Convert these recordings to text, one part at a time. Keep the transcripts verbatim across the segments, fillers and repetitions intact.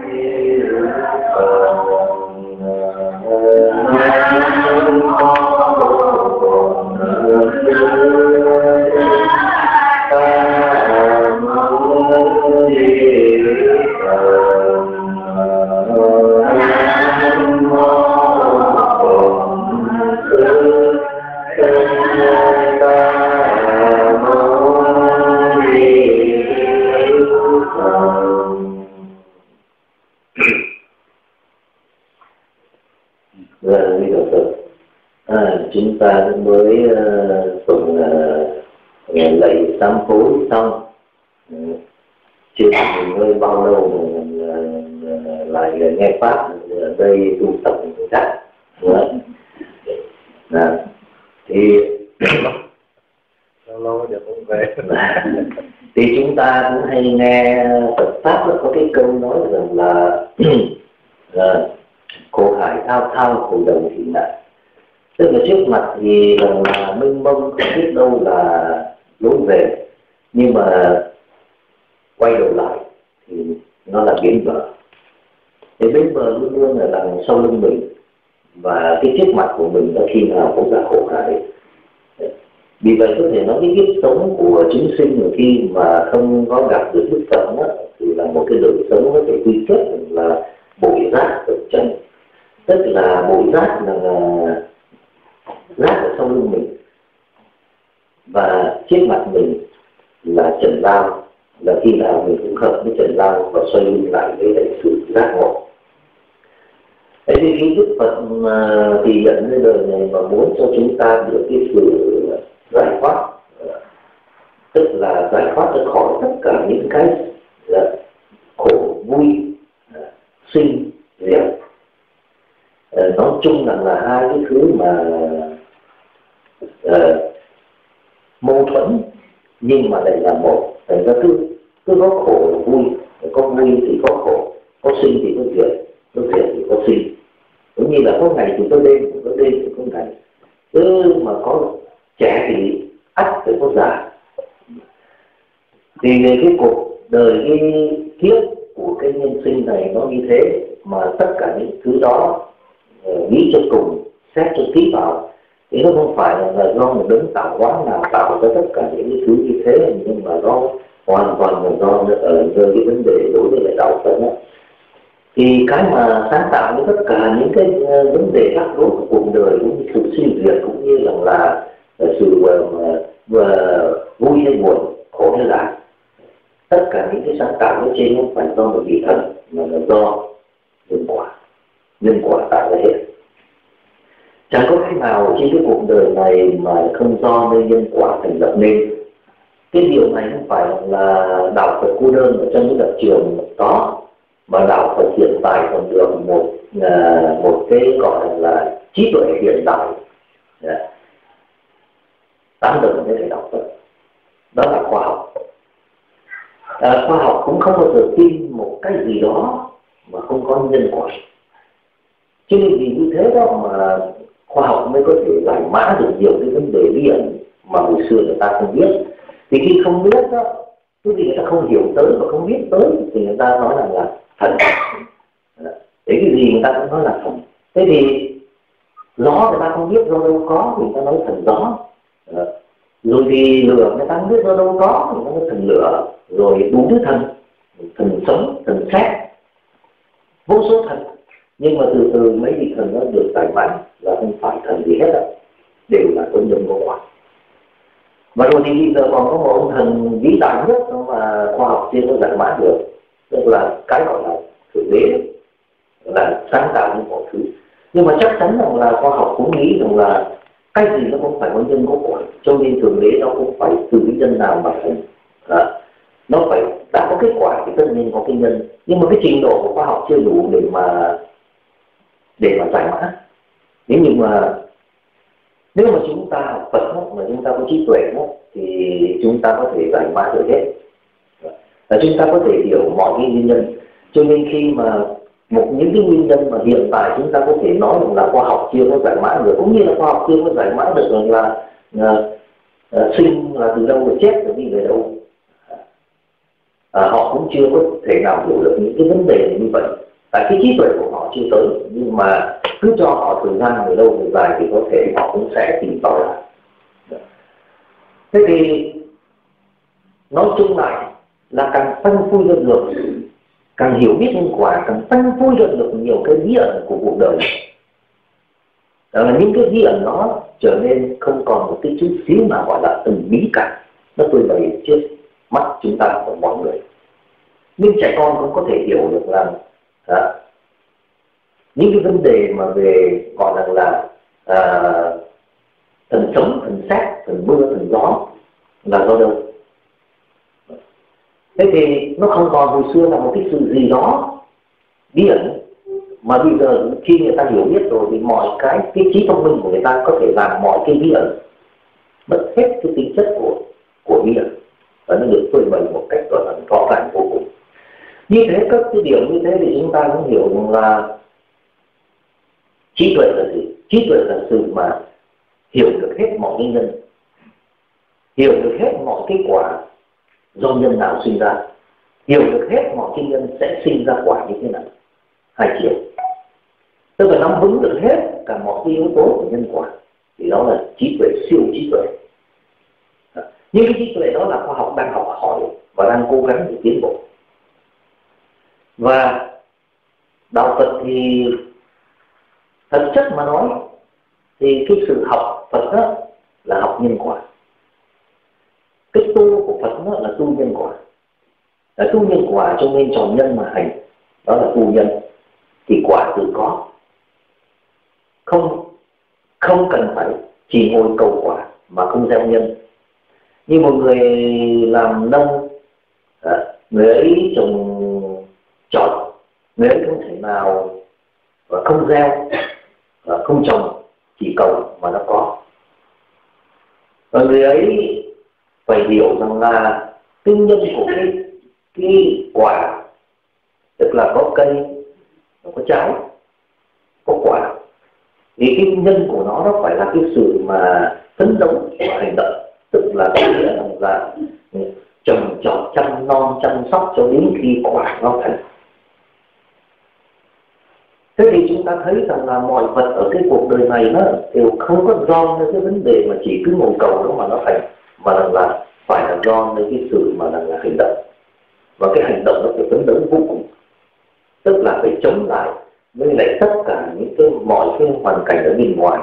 Chúng ta mới uh, tụng uh, lạy sám hối xong, uh, chưa mình hơi bao lâu mình uh, lại nghe pháp ở đây tu tập chắc đó. Thì lâu lâu giờ cũng về. Thì chúng ta cũng hay nghe Phật pháp có cái câu nói rằng là uh, khổ hải thao thao khổ đồng thị nạn. Tức là trước mặt thì là mênh mông không biết đâu là lối về, nhưng mà quay đầu lại thì nó là bến bờ. Thì bến bờ luôn luôn là đằng sau lưng mình, và cái trước mặt của mình là khi nào cũng là khổ hải. Vì vậy có thể nói cái kiếp sống của chúng sinh khi mà không có gặp được Đức Phật đó, thì là một cái đời sống có thể quy kết là bội giác ở trần. Tức là bội giác là rác ở sau lưng mình, và trước mặt mình là trần lao, là khi nào mình cũng hợp với trần lao và xoay lưng lại với lại sự giác ngộ. Thế thì khi Đức Phật thì dẫn lên đời này mà muốn cho chúng ta được cái sự giải thoát, tức là giải thoát ra khỏi tất cả những cái là khổ vui sinh diệt. Nói chung rằng là hai cái thứ mà uh, mâu thuẫn nhưng mà lại là một. Thành ra cứ cứ có khổ là vui, có vui thì có khổ, có sinh thì có diệt, có diệt thì có sinh. Cũng như là có ngày thì có đêm, có đêm thì có ngày. Cứ mà có trẻ thì ắt phải có già. Thì cái cuộc đời cái kiếp của cái nhân sinh này nó như thế, mà tất cả những thứ đó uh, nghĩ cho cùng, xét cho kỹ vào, thì nó không phải là do một đấng tạo hóa nào tạo ra tất cả những cái thứ như thế, nhưng mà nó hoàn toàn là do ở nơi cái vấn đề đối với lại đạo Phật đó. Thì cái mà sáng tạo với tất cả những cái vấn đề rắc rối của cuộc đời, cũng như sự sinh diệt, cũng như là, là, là sự uh, uh, vui hay buồn, khổ hay lạc, tất cả những cái sáng tạo ở trên không phải do một vị thần, mà là do nhân quả. Nhân quả tạo ra hết. Chẳng có cái nào trên cái cuộc đời này mà không do nơi nhân quả thành lập nên. Cái điều này không phải là đạo Phật cô đơn ở trong những lập trường đó, mà đạo Phật hiện tại còn được một một cái gọi là trí tuệ hiện đại tán đồng với cái đạo Phật. Đó là khoa học. À, khoa học cũng không bao giờ tin một cái gì đó mà không có nhân quả. Cho nên vì như thế đó mà khoa học mới có thể giải mã được nhiều cái vấn đề bí ẩn mà hồi xưa người ta không biết. Thì khi không biết đó, cái gì người ta không hiểu tới và không biết tới, thì người ta nói rằng là thần. Để cái gì người ta cũng nói là thần. Thế thì gió người ta không biết do đâu có, thì người ta nói thần gió. Rồi thì lửa người ta không biết do đâu có, thì người ta nói thần lửa. Rồi đủ thứ thần, thần sống, thần sét, vô số thần. Nhưng mà từ từ mấy vị thần nó được giải mã là không phải thần gì hết á, đều là tôn nhân của quả. Và rồi thì bây giờ còn có một ông thần vĩ đại nhất mà khoa học chưa có giải mã được, tức là cái gọi là thượng đế, là sáng tạo những mọi thứ. Nhưng mà chắc chắn rằng là khoa học cũng nghĩ rằng là cái gì nó cũng phải có nhân có quả, cho nên thượng đế nó cũng phải từ cái nhân nào mà thành. À, nó phải đã có kết quả thì tất nhiên có cái nhân, nhưng mà cái trình độ của khoa học chưa đủ để mà để mà giải mã. Nếu như mà nếu mà chúng ta học Phật đó, mà chúng ta có trí tuệ đó, thì chúng ta có thể giải mã được hết, và chúng ta có thể hiểu mọi cái nguyên nhân. Cho nên khi mà một những cái nguyên nhân mà hiện tại chúng ta có thể nói là khoa học chưa có giải mã được, cũng như là khoa học chưa có giải mã được rằng là uh, uh, sinh là từ đâu và chết là đi về đâu, à, họ cũng chưa có thể nào hiểu được những cái vấn đề như vậy. tại cái trí tuệ của họ chưa tới, nhưng mà cứ cho họ thời gian người lâu người dài thì có thể họ cũng sẽ tìm tòi lại. Thế thì nói chung lại là càng phanh phui ra được, càng hiểu biết nhân quả, càng phanh phui ra được nhiều cái bí ẩn của cuộc đời. Đó là những cái bí ẩn đó trở nên không còn một cái chút xíu nào gọi là từng bí cả, nó phơi bày trước mắt chúng ta và mọi người. Nhưng trẻ con cũng có thể hiểu được là à, những cái vấn đề mà về gọi rằng là à, thần sống, thần xét, thần mưa, thần gió là do đâu. Thế thì nó không còn hồi xưa là một cái sự gì đó bí ẩn, mà bây giờ khi người ta hiểu biết rồi thì mọi cái cái trí thông minh của người ta có thể làm mọi cái bí ẩn mất hết cái tính chất của của bí ẩn, và nó được phơi bày một cách gọi là rõ ràng vô cùng. Như thế các cái điều như thế thì chúng ta cũng hiểu rằng là trí tuệ là gì? Trí tuệ là sự mà hiểu được hết mọi nguyên nhân, hiểu được hết mọi kết quả do nhân nào sinh ra, hiểu được hết mọi cái nhân sẽ sinh ra quả như thế nào, hai chiều. Tức là nắm vững được hết cả mọi cái yếu tố của nhân quả, thì đó là trí tuệ, siêu trí tuệ. Nhưng cái trí tuệ đó là khoa học đang học hỏi và đang cố gắng để tiến bộ. Và đạo Phật thì thật chất mà nói thì cái sự học Phật đó là học nhân quả. Cái tu của Phật đó là tu nhân quả, là tu nhân quả cho nên tròn nhân mà hành, đó là tu nhân, thì quả tự có, không không cần phải chỉ ngồi cầu quả mà không gieo nhân. Như một người làm nông, người ấy trồng trọt, người ấy không thể nào không gieo, không trồng, chỉ cầu mà nó có. Và người ấy phải hiểu rằng là cái nhân của cái, cái quả, tức là có cây, có trái, có quả, thì cái nhân của nó nó phải là cái sự mà phấn đấu và hành động, tức là có nghĩa là trồng trọt, chăm non, chăm sóc cho đến khi quả nó thành. Thế thì chúng ta thấy rằng là mọi vật ở cái cuộc đời này nó đều không có do cái vấn đề mà chỉ cứ ngồi cầu đó mà nó thành, mà là, là phải là do cái sự mà là, là hành động. Và cái hành động nó phải phấn đấu vô cùng, tức là phải chống lại với lại tất cả những cái mọi cái hoàn cảnh ở bên ngoài,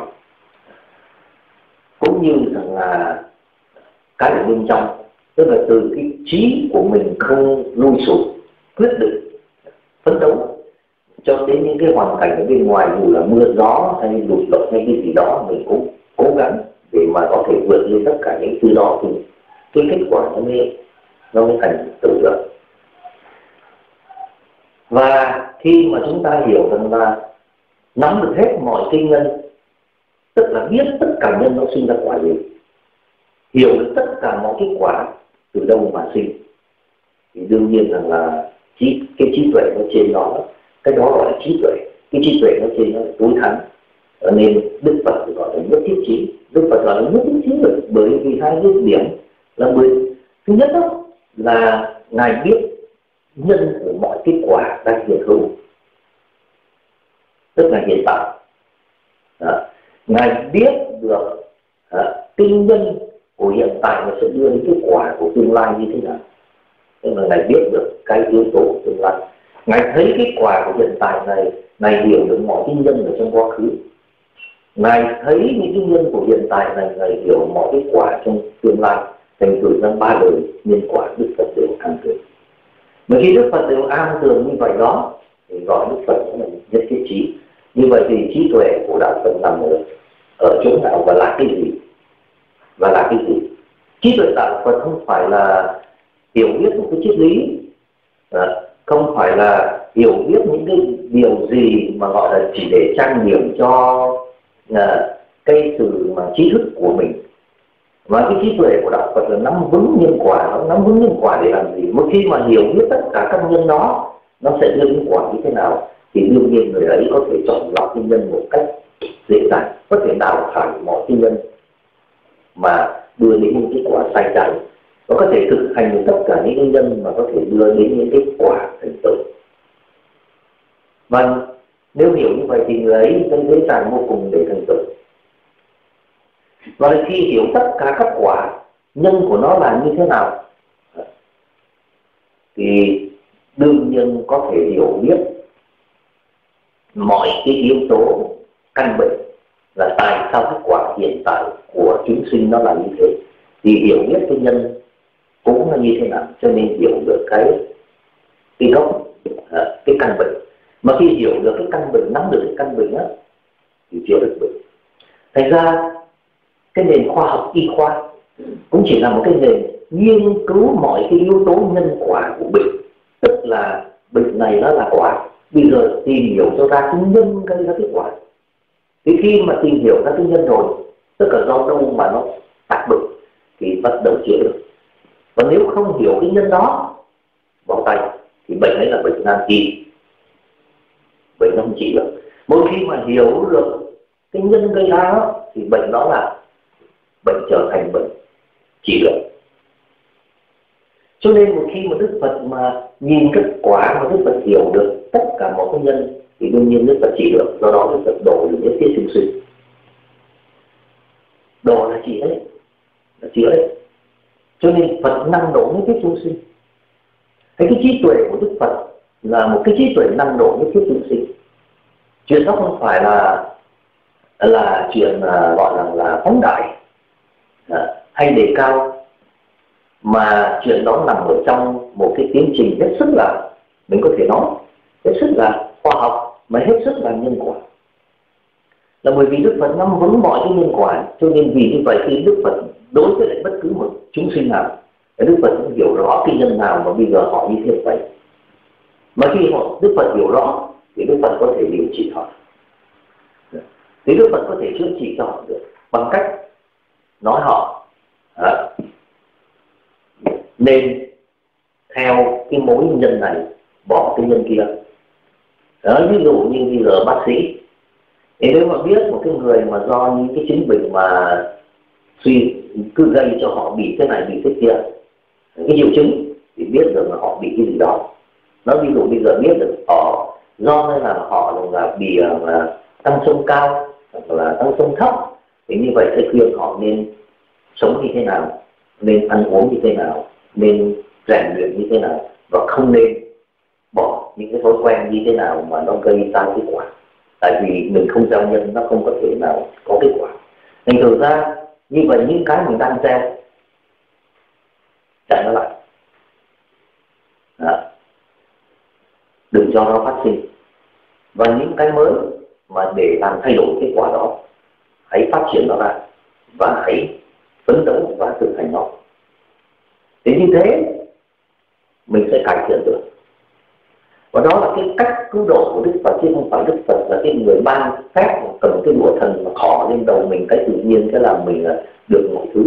cũng như rằng là cái ở bên trong, tức là từ cái trí của mình không lui sụp, quyết định phấn đấu cho đến những cái hoàn cảnh ở bên ngoài, dù là mưa gió hay lụt lội hay cái gì đó, mình cũng cố gắng để mà có thể vượt lên tất cả những thứ đó, thì cái kết quả nó mới nó mới thành tựu được. Và khi mà chúng ta hiểu rằng là nắm được hết mọi cái nhân, tức là biết tất cả nhân nó sinh ra quả gì, hiểu được tất cả mọi cái quả từ đâu mà sinh, thì đương nhiên rằng là trí, cái trí tuệ nó trên nó, cái đó gọi là trí tuệ, cái trí tuệ nó trên nó là tối thắng. Nên Đức Phật gọi là nhất thiết trí. Đức Phật gọi là nhất thiết trí rồi, bởi vì hai cái điểm là bởi thứ nhất đó là Ngài biết nhân của mọi kết quả đang hiện hữu, tức là hiện tại. Đó. Ngài biết được à, cái nhân của hiện tại nó sẽ đưa đến kết quả của tương lai như thế nào, tức là Ngài biết được cái yếu tố của tương lai. Ngài thấy kết quả của hiện tại này, Ngài hiểu được mọi cái nhân ở trong quá khứ. Ngài thấy những cái nhân của hiện tại này, Ngài hiểu mọi kết quả trong tương lai. Thành thử ra ba đời nhân quả Đức Phật đều an tưởng. Mà khi Đức Phật đều an tưởng như vậy đó thì gọi Đức Phật là nhất thiết trí. Như vậy thì trí tuệ của đạo Phật nằm ở, ở chỗ nào và là cái gì? Và là cái gì? Trí tuệ đạo Phật không phải là hiểu biết một cái triết lý, không phải là hiểu biết những cái điều gì mà gọi là chỉ để trang điểm cho uh, cái sự mà trí thức của mình. Và cái trí tuệ của đạo Phật là nắm vững nhân quả. Nó nắm vững nhân quả để làm gì? Một khi mà hiểu biết tất cả các nhân đó nó sẽ đưa đến quả như thế nào, thì đương nhiên người ấy có thể chọn lọc cái nhân một cách dễ dàng, có thể đào thải mọi cái nhân mà đưa đến những cái quả sai trái, nó có thể thực hành được tất cả những cái nhân mà có thể đưa đến những cái quả thành tựu. Và nếu hiểu như vậy thì người ấy sẽ dễ dàng vô cùng để thành tựu. Và khi hiểu tất cả các quả nhân của nó là như thế nào thì đương nhiên có thể hiểu biết mọi cái yếu tố căn bệnh là tại sao kết quả hiện tại của chúng sinh nó là như thế, thì hiểu biết cái nhân cũng là như thế nào, cho nên hiểu được cái cái gốc, cái căn bệnh. Mà khi hiểu được cái căn bệnh, nắm được cái căn bệnh á thì chữa được bệnh. Thành ra cái nền khoa học y khoa cũng chỉ là một cái nền nghiên cứu mọi cái yếu tố nhân quả của bệnh, tức là bệnh này nó là quả, bây giờ tìm hiểu cho ra cái nhân gây ra cái quả. Thì khi mà tìm hiểu ra cái nhân rồi, tức là do đâu mà nó tác bệnh thì bắt đầu chữa được. Và nếu không hiểu cái nhân đó vào tay thì bệnh ấy là bệnh nan y, bệnh nó không trị được. Mỗi khi mà hiểu được cái nhân gây ra đó, thì bệnh đó là bệnh trở thành bệnh trị được. Cho nên một khi mà Đức Phật mà nhìn kết quả mà Đức Phật hiểu được tất cả mọi cái nhân thì đương nhiên Đức Phật trị được. Do đó Đức Phật độ được nhất thiết chúng sinh. Độ là trị đấy, là chữa đấy. Cho nên Phật năng độ nhất thiết chúng sinh. Cái, cái trí tuệ của Đức Phật là một cái trí tuệ năng độ nhất thiết chúng sinh. Chuyện đó không phải là là chuyện uh, gọi là là phóng đại uh, hay đề cao, mà chuyện đó nằm ở trong một cái tiến trình hết sức là, mình có thể nói hết sức là khoa học, mà hết sức là nhân quả. Là bởi vì Đức Phật nắm vững mọi cái nhân quả, cho nên vì như vậy khi Đức Phật đối với lại bất cứ một chúng sinh nào, Đức Phật cũng hiểu rõ cái nhân nào mà bây giờ họ như thế vậy. Mà khi họ Đức Phật hiểu rõ thì Đức Phật có thể điều trị họ, thì Đức Phật có thể chữa trị cho họ được bằng cách nói họ à, nên theo cái mối nhân này, bỏ cái nhân kia. Đó, ví dụ như bây giờ bác sĩ thì nếu mà biết một cái người mà do những cái chứng bệnh mà suy cứ gây cho họ bị thế này bị thế kia, cái triệu chứng thì biết được là họ bị cái gì đó. Nó ví dụ bây giờ biết được họ do là họ là bị uh, tăng sông cao hoặc là tăng sông thấp, thì như vậy sẽ khuyên họ nên sống như thế nào, nên ăn uống như thế nào, nên rèn luyện như thế nào, và không nên bỏ những cái thói quen như thế nào mà nó gây ra kết quả. Tại vì mình không gieo nhân, nó không có thể nào có kết quả. Thành thử ra như vậy những cái mình đang gieo chạy nó lại, đó. Đừng cho nó phát sinh. Và những cái mới mà để làm thay đổi kết quả đó, hãy phát triển nó ra và hãy phấn đấu và thực hành nó. Thì như thế mình sẽ cải thiện được. Và đó là cái cách cứu độ của Đức Phật, chứ không phải Đức Phật là cái người ban phép cầm cái đũa thần mà khỏ lên đầu mình cái tự nhiên cái là mình được mọi thứ.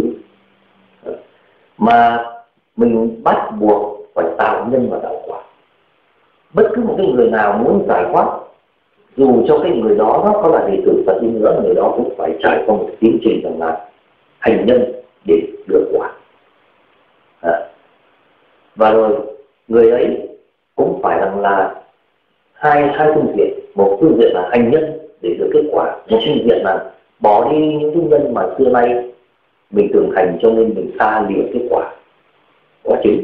Mà mình bắt buộc phải tạo nhân và tạo quả. Bất cứ một cái người nào muốn giải thoát, dù cho cái người đó nó có là đệ tử Phật đi nữa, người đó cũng phải trải qua một tiến trình rằng là hành nhân để được quả. À. Và rồi người ấy cũng phải rằng là hai hai phương diện, một phương diện là hành nhân để được kết quả, một phương diện là bỏ đi những cái nhân mà xưa nay mình thường hành, cho nên mình xa lìa kết quả quả chứng.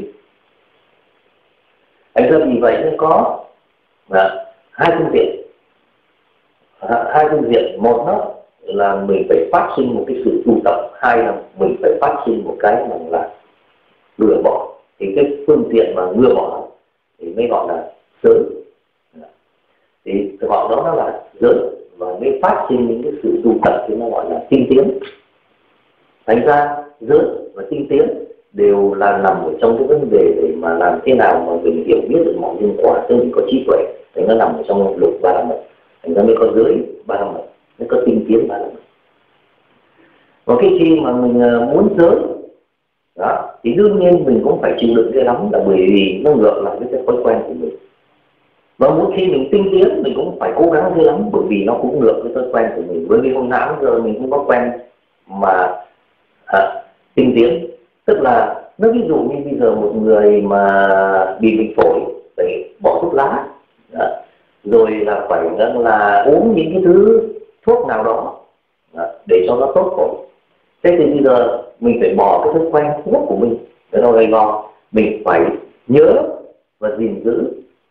Thành ra vì vậy nên có à, hai phương diện, à, hai phương diện. Một đó là mình phải phát sinh một cái sự tu tập, hai là mình phải phát sinh một cái rằng là lừa bỏ. Thì cái phương tiện mà lừa bỏ thì mới gọi là giới. Thì gọi đó nó là giới, và mới phát sinh những cái sự tu tập thì nó gọi là tinh tiến. Thành ra giới và tinh tiến đều là nằm ở trong cái vấn đề để mà làm thế nào mà mình hiểu biết được mọi nhân quả, tức mình có trí tuệ, thì nó nằm ở trong lục ba la mật. Thành ra mới có giới ba la mật, mới có tinh tiến ba la mật. Và cái khi mà mình muốn giới đó, thì đương nhiên mình cũng phải chịu đựng cái lắm, là bởi vì nó ngược lại với cái thói quen của mình. Và mỗi khi mình tinh tiến mình cũng phải cố gắng cái lắm, bởi vì nó cũng ngược với thói quen của mình. Bởi vì hôm nào giờ mình cũng có quen mà à, tinh tiến, tức là nó ví dụ như bây giờ một người mà bị bệnh phổi phải bỏ thuốc lá đó, rồi là phải là uống những cái thứ thuốc nào đó để cho nó tốt phổi. Thế thì bây giờ mình phải bỏ cái thói quen thuốc của mình để nó gây go. Mình phải nhớ và gìn giữ,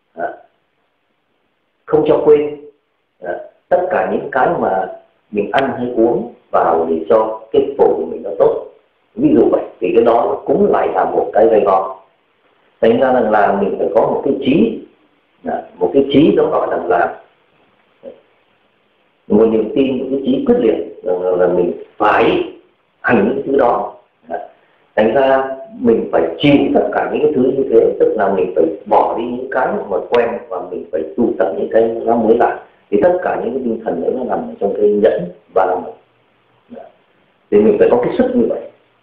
không cho quên tất cả những cái mà mình ăn hay uống vào để cho cái phổi của mình nó tốt. Ví dụ vậy thì cái đó cũng lại là một cái gây go. Thành ra rằng là mình phải có một cái trí, một cái trí đó gọi rằng là một niềm tin, một cái trí quyết liệt là, là mình phải hành những thứ đó. Thành ra mình phải chịu tất cả những cái thứ như thế, tức là mình phải bỏ đi những cái mà quen và mình phải tu tập những cái nó mới lại. Thì tất cả những cái tinh thần đấy nó nằm trong cái nhẫn và lòng. Thì mình phải có cái sức như vậy.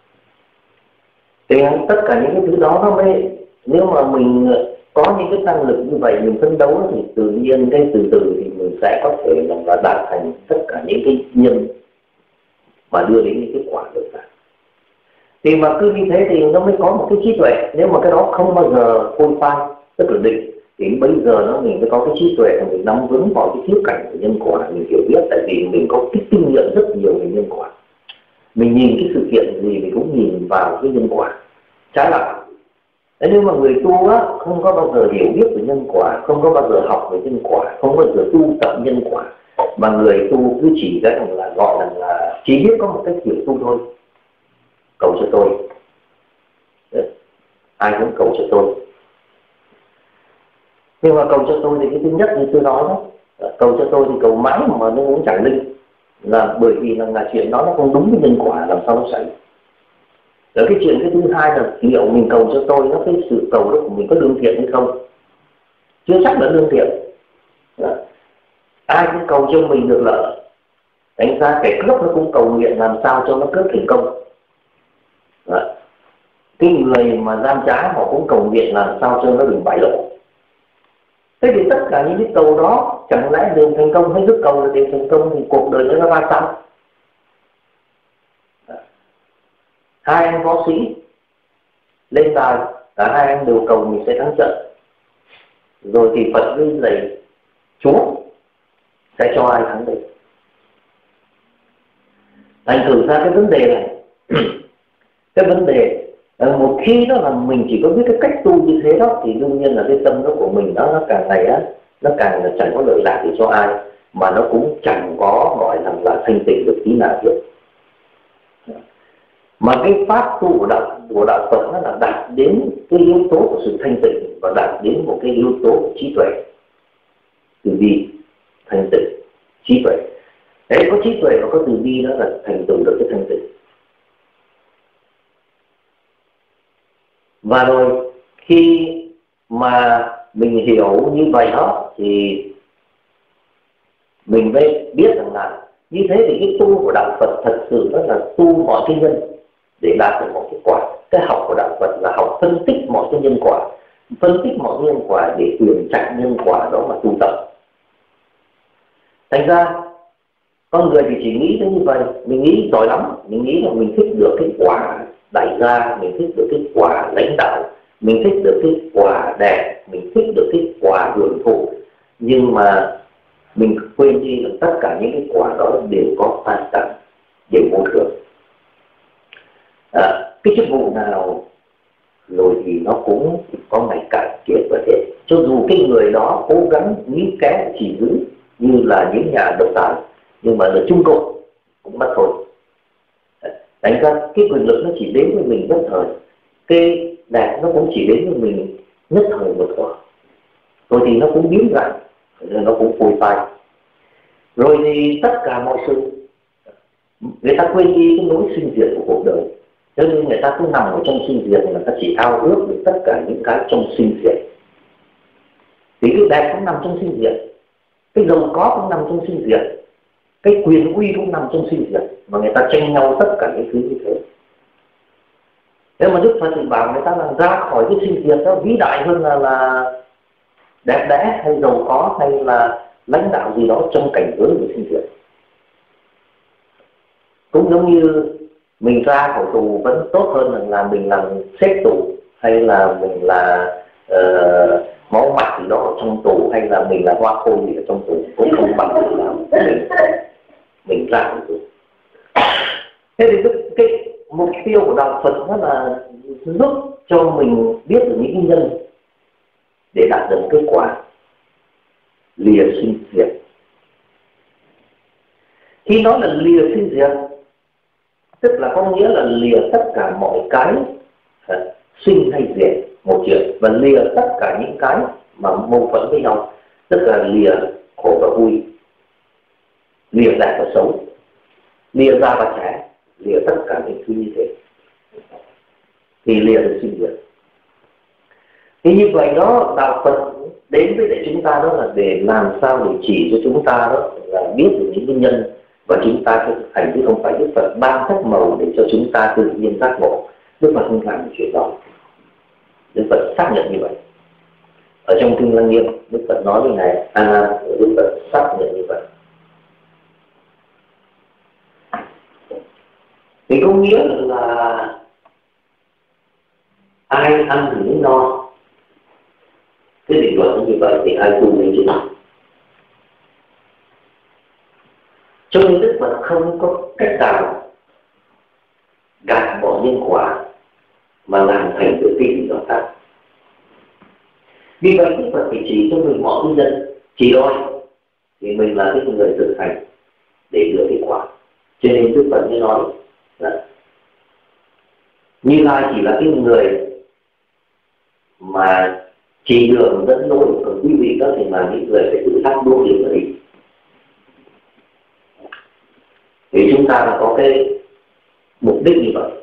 Thì tất cả những cái thứ đó nó mới, nếu mà mình có những cái năng lực như vậy, mình phấn đấu thì tự nhiên cái từ từ thì mình sẽ có thể là đạt thành tất cả những cái nhân mà đưa đến những kết quả được cả. Thì mà cứ như thế thì nó mới có một cái trí tuệ. Nếu mà cái đó không bao giờ phôi phai, tức là định, thì bây giờ nó mình mới có cái trí tuệ, mình nắm vững vào cái khía cạnh của nhân quả, mình hiểu biết, tại vì mình có cái kinh nghiệm rất nhiều về nhân quả. Mình nhìn cái sự kiện gì mình cũng nhìn vào cái nhân quả. Trái lại, nếu mà người tu á, không có bao giờ hiểu biết về nhân quả, không có bao giờ học về nhân quả, không bao giờ tu tập nhân quả, mà người tu cứ chỉ cái rằng là gọi là, là chỉ biết có một cách hiểu tu thôi. Cầu cho tôi. Đấy. Ai cũng cầu cho tôi. Nhưng mà cầu cho tôi thì cái thứ nhất như tôi nói đó, cầu cho tôi thì cầu mãi mà nó cũng chẳng linh, là bởi vì là, là chuyện đó nó không đúng với nhân quả, làm sao nó xảy. Rồi cái chuyện cái thứ hai là liệu mình cầu cho tôi, nó cái sự cầu đó của mình có lương thiện hay không, chưa chắc là lương thiện. Đó. Ai cũng cầu cho mình được lợi. Đánh ra kẻ cướp nó cũng cầu nguyện làm sao cho nó cướp thành công. Đó. Cái người mà gian trá họ cũng cầu nguyện làm sao cho nó đừng bại lộ. Thế thì tất cả những cái cầu đó chẳng lẽ đường thành công hay cứ cầu là để thành công thì cuộc đời nó ra sao? Hai anh võ sĩ lên đài, cả hai anh đều cầu mình sẽ thắng trận. Rồi thì Phật với dạy Chúa sẽ cho ai thắng đây. Thành thử ra cái vấn đề này cái vấn đề một khi đó là mình chỉ có biết cái cách tu như thế đó, thì đương nhiên là cái tâm nó của mình đó, nó càng ngày á, nó càng là chẳng có lợi lạc gì cho ai, mà nó cũng chẳng có gọi là, là thanh tịnh được tí nào hết. Mà cái pháp tu của đạo, của đạo Phật nó là đạt đến cái yếu tố của sự thanh tịnh và đạt đến một cái yếu tố của trí tuệ. Từ bi, thanh tịnh, trí tuệ. Đấy, có trí tuệ và có từ bi đó là thành tựu được cái thanh tịnh. Và rồi khi mà mình hiểu như vậy đó thì mình mới biết rằng là như thế thì cái tu của đạo Phật thật sự đó là tu mọi cái nhân để đạt được một kết quả. Cái học của đạo Phật là học phân tích mọi cái nhân quả, phân tích mọi nhân quả để tuyển chặt nhân quả đó mà tu tập. Thành ra con người thì chỉ nghĩ đến như vậy, mình nghĩ giỏi lắm, mình nghĩ là mình thích được cái quả đại gia, mình thích được cái quả lãnh đạo, mình thích được cái quả đẹp, mình thích được cái quả hưởng thụ, nhưng mà mình quên đi là tất cả những cái quả đó đều có phản tắc, đều vô thường. À, cái chức vụ nào rồi thì nó cũng có ngày cạn kiệt và thế. Cho dù cái người đó cố gắng níu kéo chỉ giữ như là những nhà độc tài, nhưng mà là trung cộng cũng mất thôi. Đánh ra cái quyền lực nó chỉ đến với mình nhất thời, cái đẹp nó cũng chỉ đến với mình nhất thời một thôi, rồi thì nó cũng biến dạng, rồi nó cũng phôi phai. Rồi thì tất cả mọi sự người ta quên đi cái nỗi sinh diệt của cuộc đời, cho nên người ta cứ nằm ở trong sinh diệt, người ta chỉ ao ước được tất cả những cái trong sinh diệt. Thì cái đẹp cũng nằm trong sinh diệt, cái giàu có cũng nằm trong sinh diệt, cái quyền uy cũng nằm trong sinh diệt, mà người ta tranh nhau tất cả những thứ như thế. Thế mà Đức Phật thì bảo người ta là ra khỏi cái sinh diệt đó vĩ đại hơn là, là đẹp đẽ hay giàu có hay là lãnh đạo gì đó trong cảnh giới của sinh diệt. Cũng giống như mình ra khỏi tù vẫn tốt hơn là mình làm xếp tù hay là mình là uh, máu mạch gì đó ở trong tủ, hay là mình là hoa khôi gì ở trong tủ, cũng không bằng được là mình mình ra được. Thế thì cái, cái mục tiêu của đạo Phật đó là giúp cho mình biết được những nguyên nhân để đạt được kết quả lìa sinh diệt. Khi nói là lìa sinh diệt, tức là có nghĩa là lìa tất cả mọi cái à, sinh hay diệt một chuyện, và lìa tất cả những cái mà mâu thuẫn với nhau, tức là lìa khổ và vui, lìa đẹp và xấu, lìa già và trẻ, lìa tất cả những thứ như thế thì lìa được sinh diệt. Thì như vậy đó, đạo Phật đến với để chúng ta đó là để làm sao để chỉ cho chúng ta đó là biết được những nguyên nhân, và chúng ta sẽ thực hành, chứ không phải Đức Phật ban phép màu để cho chúng ta tự nhiên giác ngộ. Đức Phật không làm được chuyện đó. Đức Phật xác nhận như vậy. Ở trong kinh Lăng Nghiêm, Đức Phật nói với ngài A Nan, Đức Phật xác nhận như vậy. Thì có nghĩa là ai ăn thì mới no. Cái định luật như vậy thì ai tu đến chứ nào. Cho nên Đức Phật không có cách nào gạt bỏ nhân quả mà làm thành tự tin gì đó khác. Vì vậy Đức Phật phải chỉ cho mình mọi nguyên nhân, chỉ đôi thì mình là cái người thực hành để được kết quả. Cho nên Đức Phật mới nói là Như Lai chỉ là cái người mà chỉ đường dẫn lối, còn quý vị đó thì là những người phải tự thắt đuốc đường mà đi. Thì chúng ta là có cái mục đích như vậy.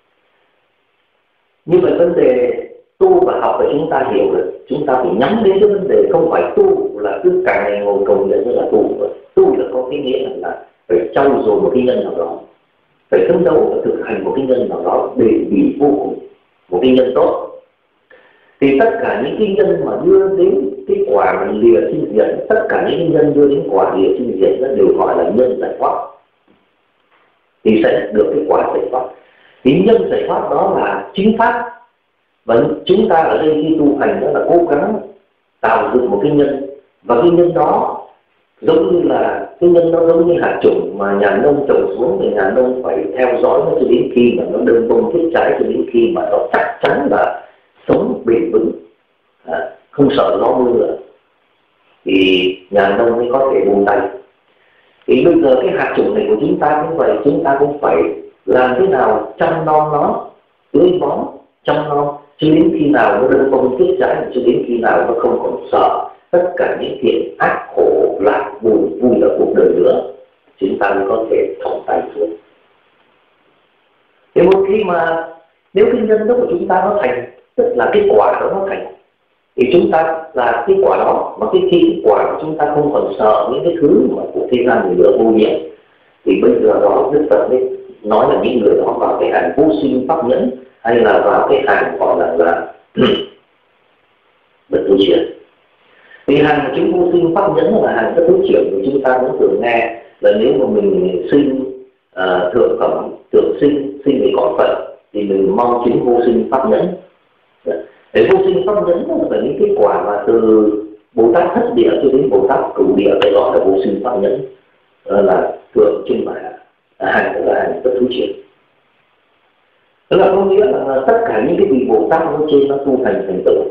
Như vậy vấn đề tu và học để chúng ta hiểu được, chúng ta phải nhắm đến cái vấn đề không phải tu là cứ cả ngày ngồi cầu nguyện như là tu. Tu là có cái nghĩa là phải trau dồi một cái nhân nào đó, phải phấn đấu và thực hành một cái nhân nào đó để bị vô cùng, một cái nhân tốt. Thì tất cả những cái nhân mà đưa đến cái quả mà lìa sinh diệt, tất cả những nhân đưa đến quả lìa sinh diệt đó đều gọi là nhân giải thoát, thì sẽ được cái quả giải thoát. Thì nhân giải thoát đó là chính pháp, và chúng ta ở đây khi tu hành đó là cố gắng tạo dựng một cái nhân, và cái nhân đó giống như là cái nhân nó giống như hạt trùng mà nhà nông trồng xuống, thì nhà nông phải theo dõi nó cho đến khi mà nó đơm bông kết trái, cho đến khi mà nó chắc chắn là sống bền vững, à, không sợ gió mưa nữa, thì nhà nông mới có thể buông tay. Thì bây giờ cái hạt trùng này của chúng ta cũng vậy, chúng ta cũng phải làm thế nào chăm nom nó, tưới bón, chăm nom cho đến khi nào nó đơm bông kết trái, cho đến khi nào nó không còn sợ tất cả những thiện ác khổ lạc buồn vui ở cuộc đời nữa, chúng ta mới có thể thòng tay xuống. Thì một khi mà nếu cái nhân đó của chúng ta nó thành, tức là cái quả đó nó thành, thì chúng ta là cái quả đó, mà cái khi cái quả của chúng ta không còn sợ những cái thứ mà của thế gian người nữa vô nhiễm, thì bây giờ đó Đức Phật mới nói là những người đó vào cái hàng vô sinh pháp nhẫn, hay là vào cái hàng gọi là là bậc tu chuyển. Thì hàng chúng vô sinh pháp nhẫn là hàng rất tu chuyển, thì chúng ta cũng thường nghe là nếu mà mình sinh uh, thượng phẩm tưởng sinh sinh về cõi Phật thì mình mong chứng vô sinh pháp nhẫn. Để vô sinh pháp nhẫn là những kết quả mà từ Bồ Tát thất địa cho đến Bồ Tát cửu địa phải gọi là vô sinh pháp nhẫn, là thượng trên mà hàng là hàng rất tu chuyển. Đó là có nghĩa là tất cả những cái vị Bồ Tát nó trên nó tu thành thành tựu.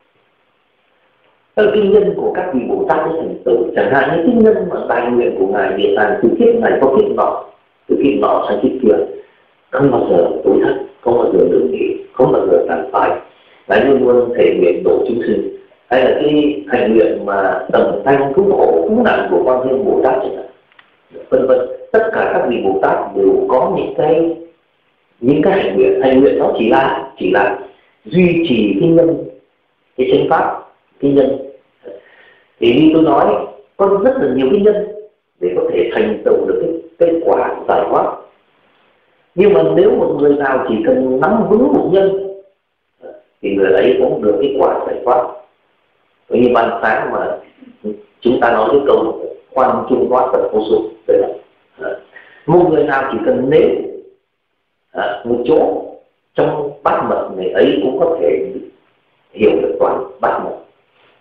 Cái nhân của các vị Bồ Tát nó thành tựu, chẳng hạn như cái nhân mà đại nguyện của ngài Địa Tạng từ kiếp này có kiếp nọ, từ kiếp nọ sang kiếp kia, không bao giờ tối thất, không bao giờ đừng nghỉ, không bao giờ tàn phai, ngài luôn luôn thể nguyện độ chúng sinh. Hay là cái hành nguyện mà tầm thanh cứu khổ cứu nạn của Quan Thế Âm Bồ Tát chẳng hạn, vân vân, tất cả các vị Bồ Tát đều có những cái những cái hành nguyện. Hành nguyện nó chỉ là chỉ là duy trì cái nhân, cái chánh pháp, cái nhân. Thì như tôi nói, có rất là nhiều cái nhân để có thể thành tựu được cái kết quả giải thoát. Nhưng mà nếu một người nào chỉ cần nắm vững một nhân thì người ấy cũng được cái quả giải thoát. Như ban sáng mà chúng ta nói cái câu khoan trung thoát tận vô số, là một người nào chỉ cần nếm à, một chỗ trong bát mật này ấy cũng có thể hiểu được toàn bát mật.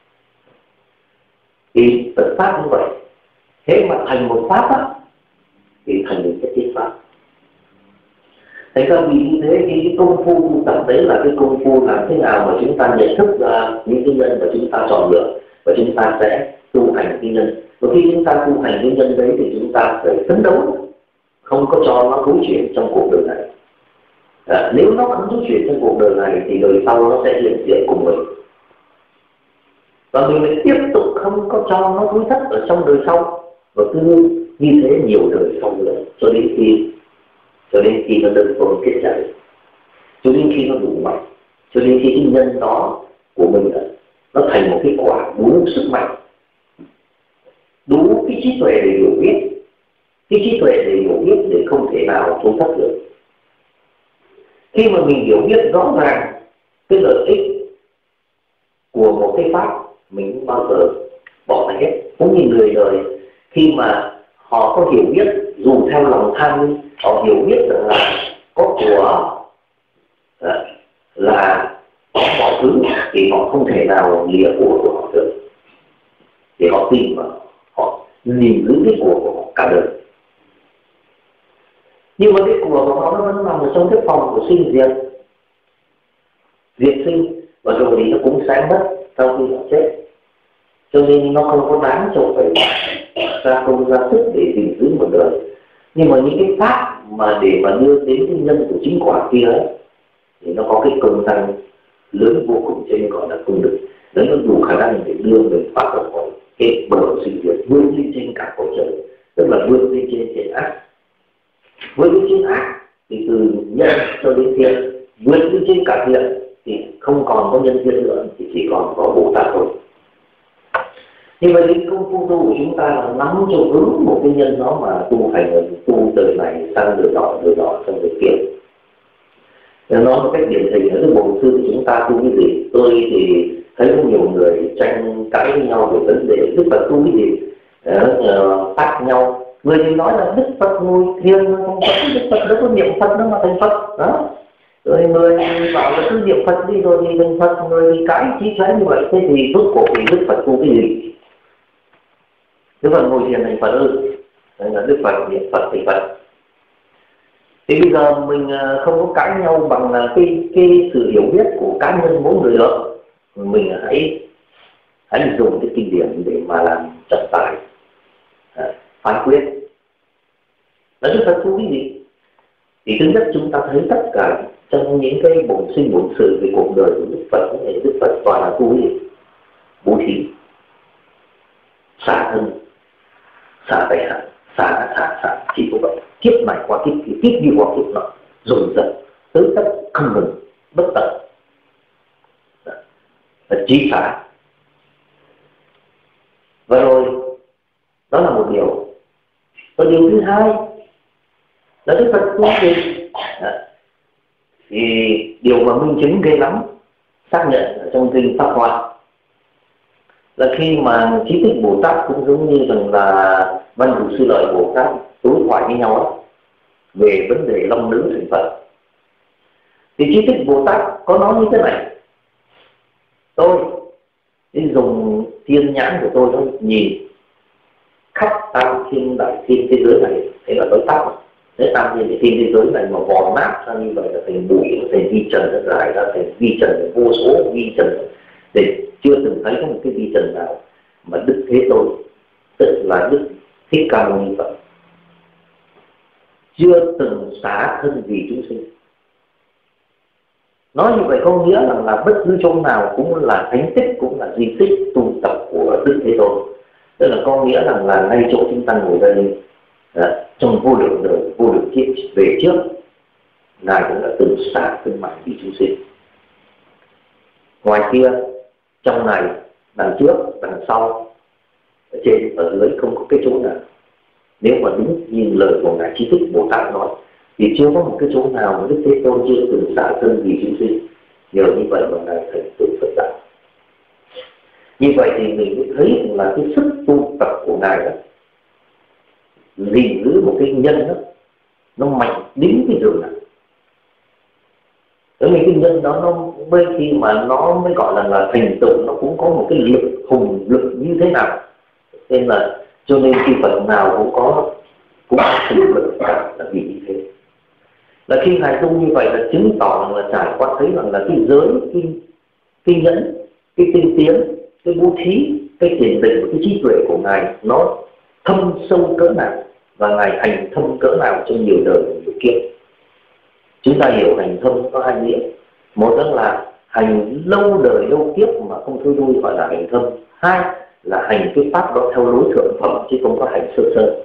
Phật pháp như vậy, thế mà thành một pháp á, thì thành một cái thiết pháp. Thế ra vì như thế thì cái công phu tu tập đấy là cái công phu làm thế nào mà chúng ta nhận thức ra những cái nhân mà chúng ta chọn lựa và chúng ta sẽ tu hành cái nhân. Và khi chúng ta tu hành cái nhân đấy thì chúng ta phải phấn đấu, không có cho nó thối chuyển trong cuộc đời này. À, nếu nó không thối chuyển trong cuộc đời này thì đời sau nó sẽ hiện diện cùng mình. Và mình lại tiếp tục không có cho nó thối thất ở trong đời sau, và cứ như thế nhiều đời sau nữa, cho đến khi cho đến khi nó đơn phương kết giải, cho đến khi nó đủ mạnh, cho đến khi cái nhân đó của mình đó, nó thành một cái quả đủ sức mạnh, đủ cái trí tuệ để hiểu biết, cái trí tuệ để hiểu biết để không thể nào thối thất được. Khi mà mình hiểu biết rõ ràng cái lợi ích của một cái pháp, mình không bao giờ bỏ lại hết. Cũng như người đời khi mà họ có hiểu biết, dù theo lòng tham, họ hiểu biết rằng là có của là có mọi thứ thì họ không thể nào lìa của của họ được, thì họ tìm mà họ nhìn giữ cái của của họ cả đời. Nhưng mà cái của của họ nó vẫn nằm ở trong cái phòng của sinh diệt, diệt sinh, và rồi thì nó cũng sẽ mất sau khi họ chết. Cho nên nó không có đáng cho phải ra công ra sức để gìn giữ một đời. Nhưng mà những cái pháp mà để mà đưa đến cái nhân của chính quả kia ấy, thì nó có cái công năng lớn vô cùng, trên gọi là công đức. Đấy, nó đủ khả năng để đưa mình thoát ra khỏi cái bờ sinh diệt, vươn lên trên cả cõi trời, tức là vươn lên trên thiện ác. Vươn lên trên ác thì từ nhân cho đến thiện, vươn lên trên cả thiện thì không còn có nhân thiên nữa, thì chỉ còn có Bồ Tát thôi. Như vậy cái công phu tu của chúng ta là nắm cho vững một cái nhân đó mà tu hành, tu đời này sang đời nọ, đời nọ sang đời kia. Nói một cách điển hình ở cái bộ sư của chúng ta tu cái gì? Tôi thì thấy có nhiều người tranh cãi với nhau về vấn đề Đức Phật tu cái gì, uh, tách nhau. Người thì nói là Đức Phật ngồi thiền không có, Đức Phật đâu có niệm Phật đâu mà thành Phật đó. Rồi người bảo là cứ niệm Phật đi rồi thì thành Phật, người thì cãi chí trái như vậy. Thế thì rốt cuộc thì Đức Phật tu cái gì? Đức Phật ngồi thiền thành Phật ư? Đấy là Đức Phật niệm Phật thành Phật. Thì bây giờ mình không có cãi nhau bằng cái cái sự hiểu biết của cá nhân mỗi người nữa. Mình hãy hãy dùng cái kinh điển để mà làm trọng tài, phán quyết. Là Đức Phật tu cái gì? Thì thứ nhất chúng ta thấy tất cả trong những cái bổn sinh bổn sự về cuộc đời của Đức Phật, thì Đức Phật toàn là tu cái gì? Bố thí, xả thân, xả tài sản, xả xả xả, chỉ có vậy. Kiếp này qua kiếp kia, kiếp đi qua kiếp nọ, dồn dập tới tất không ngừng, bất tận, là trí xả. Và rồi đó là một điều. Và điều thứ hai là Đức Phật tu gì? Thì điều mà minh chứng ghê lắm xác nhận ở trong kinh Pháp Hoa là khi mà Trí Thích Bồ Tát cũng giống như rằng là Văn Thù Sư Lợi Bồ Tát đối thoại với nhau đó, về vấn đề long nữ thành Phật, thì Trí Thích Bồ Tát có nói như thế này: tôi đi dùng thiên nhãn của tôi đó, nhìn khắp tam thiên đại thiên thế giới này, thế là tôi tắt. Thế tam thiên đại thiên thế giới này mà vò nát ra như vậy là thành bụi, nó thành vi trần, nó giải ra thành vi trần, vô số vi trần, để chưa từng thấy có một cái vi trần nào mà Đức Thế Tôn, tức là Đức Thích Ca Mâu Ni Phật, chưa từng xả thân vì chúng sinh. Nói như vậy có nghĩa là, là bất cứ chỗ nào cũng là thánh tích, cũng là di tích tu tập của Đức Thế Tôn. Tức là có nghĩa rằng là, là ngay chỗ chúng ta ngồi đây, à, trong vô lượng đời, vô lượng kiếp về trước, Ngài cũng đã từng xả thân mạng vì chúng sinh. Ngoài kia, trong này, đằng trước, đằng sau, ở trên, ở dưới không có cái chỗ nào. Nếu mà đúng như lời của Ngài Trí Thích Bồ Tát nói, thì chưa có một cái chỗ nào mà Đức Thế Tôn chưa từng xả thân vì chúng sinh. Nhờ như vậy mà Ngài thành tựu Phật đạo. Như vậy thì mình mới thấy là cái sức tu tập của Ngài đó, gìn giữ một cái nhân đó, nó mạnh đến cái đường nào. Bởi vì cái nhân đó nó mới khi mà nó mới gọi là, là thành tựu, nó cũng có một cái lực hùng lực như thế nào. Nên là cho nên khi Phật nào cũng có cũng có sự lực cả là vì như thế. Là khi Ngài tu như vậy là chứng tỏ rằng là trải qua thấy rằng là cái giới, cái, cái nhẫn, cái tinh tiến, cái bố thí, cái thiền định, cái trí tuệ của Ngài nó thâm sâu cỡ nào, và Ngài hành thâm cỡ nào trong nhiều đời nhiều kiếp. Chúng ta hiểu hành thâm có hai nghĩa. Một là hành lâu đời lâu kiếp mà không thôi đuôi gọi là hành thâm. Hai là hành cái pháp đó theo lối thượng phẩm chứ không có hành sơ sơ.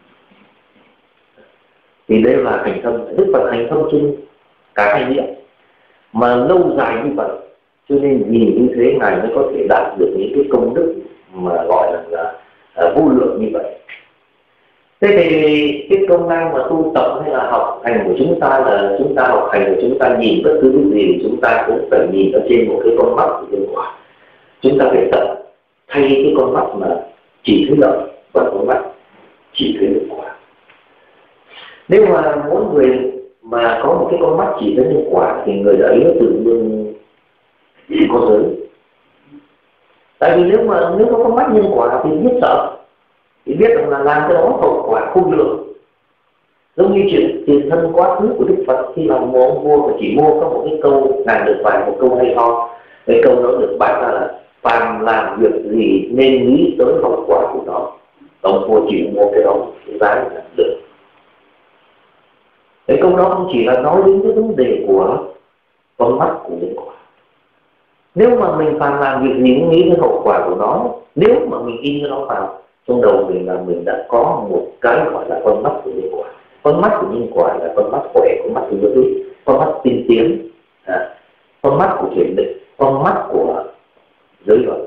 Thì đây là hành thâm. Đức Phật hành thâm trên cả hai nghĩa mà lâu dài như vậy, cho nên nhìn như thế Ngài mới có thể đạt được những cái công đức mà gọi là, là, là vô lượng như vậy. Thế thì cái công năng mà tu tập hay là học hành của chúng ta là chúng ta học hành của chúng ta nhìn bất cứ cái gì chúng ta cũng phải nhìn ở trên một cái con mắt của nhân quả. Chúng ta phải tập thay cái con mắt mà chỉ thấy lợi bằng con mắt chỉ thấy nhân quả. Nếu mà mỗi người mà có một cái con mắt chỉ thấy nhân quả thì người ấy nó tự nhiên có giới. Tại vì nếu mà nếu có con mắt nhân quả thì biết sợ, thì biết rằng là làm cái đó hậu quả khôn lường. Giống như chuyện tiền thân quá khứ của Đức Phật khi làm một ông vua và chỉ mua có một cái câu ngàn được vài một câu hay ho. Cái câu đó được bán ra là phàm làm việc gì nên nghĩ tới hậu quả của nó. Ông vua chỉ mua cái đó cái giá là được. Cái câu đó không chỉ là nói đến cái vấn đề của con mắt của nhân quả. Nếu mà mình phàm làm việc gì cũng nghĩ đến hậu quả của nó, nếu mà mình in cái nó vào trong đầu mình là mình đã có một cái gọi là con mắt của nhân quả. Con mắt của nhân quả là con mắt khỏe, con mắt của giới lý, con mắt tiên tiến, à, con mắt của thiền định, con mắt của giới luật.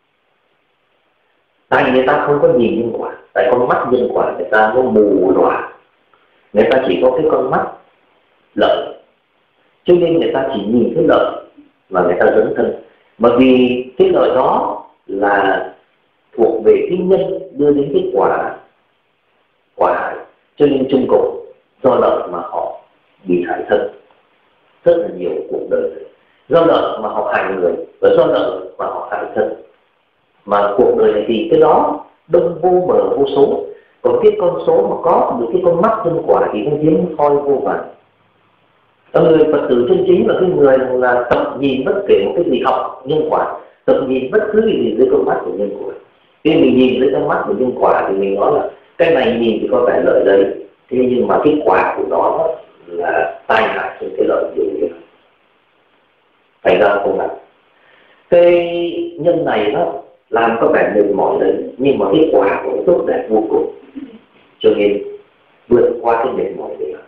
Tại người ta không có nhìn nhân quả, tại con mắt nhân quả người ta nó mù lòa, người ta chỉ có cái con mắt lợi, cho nên người ta chỉ nhìn cái lợi và người ta dấn thân. Bởi vì cái lợi đó là thuộc về cái nhân đưa đến cái quả quả hại, cho nên chung cùng do lợi mà họ bị hại thân rất là nhiều cuộc đời. Do lợi mà họ hại người và do lợi mà họ hại thân. Mà cuộc đời này thì cái đó đông vô bờ vô số. Còn cái con số mà có được cái con mắt nhân quả thì nó hiếm hoi vô vàn. Người Phật tử chân chính là cái người là tập nhìn bất kể một cái gì học nhân quả, tập nhìn bất cứ gì dưới con mắt của nhân quả. Khi mình nhìn dưới con mắt của nhân quả thì mình nói là cái này nhìn thì có vẻ lợi đây, thế nhưng mà cái quả của nó là tai hại trên cái lợi điều này. Thành ra không làm. Cái nhân này nó làm có vẻ mệt mỏi đấy, nhưng mà cái quả của nó tốt đẹp vô cùng. Cho nên vượt qua cái mệt mỏi để làm.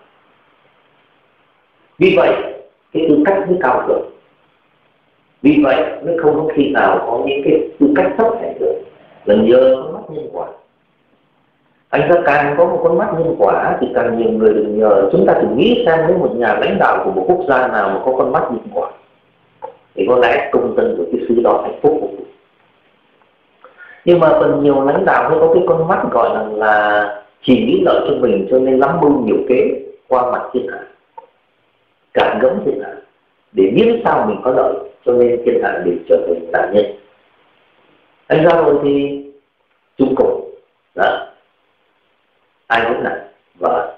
Vì vậy, cái tư cách mới cao được. Vì vậy, mới không có khi nào có những cái tư cách thấp hèn được. Là nhờ con mắt nhân quả. Anh ta càng có một con mắt nhân quả thì càng nhiều người được nhờ. Chúng ta thử nghĩ xem nếu một nhà lãnh đạo của một quốc gia nào mà có con mắt nhân quả thì có lẽ công dân của cái xứ đó hạnh phúc. Nhưng mà phần nhiều lãnh đạo mới có cái con mắt gọi là, là chỉ nghĩ lợi cho mình, cho nên lắm mưu nhiều kế qua mặt thiên hạ, cản gẫm thiên hạ để biết sao mình có lợi, cho nên thiên hạ đều trở thành nạn nhân. Anh ra rồi thì chung cùng đó, ai cũng nặng và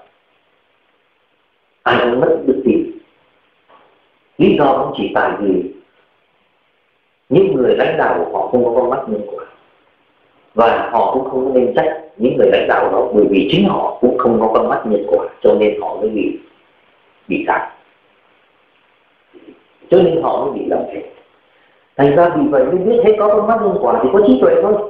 ai cũng mất đức tin. Lý do cũng chỉ tại vì những người lãnh đạo của họ không có con mắt nhân quả, và họ cũng không nên trách những người lãnh đạo đó, bởi vì chính họ cũng không có con mắt nhân quả, cho nên họ mới bị bị phạt, cho nên họ mới bị làm thế. Thành ra vì vậy mới biết thấy có con mắt nhân quả thì có trí tuệ thôi.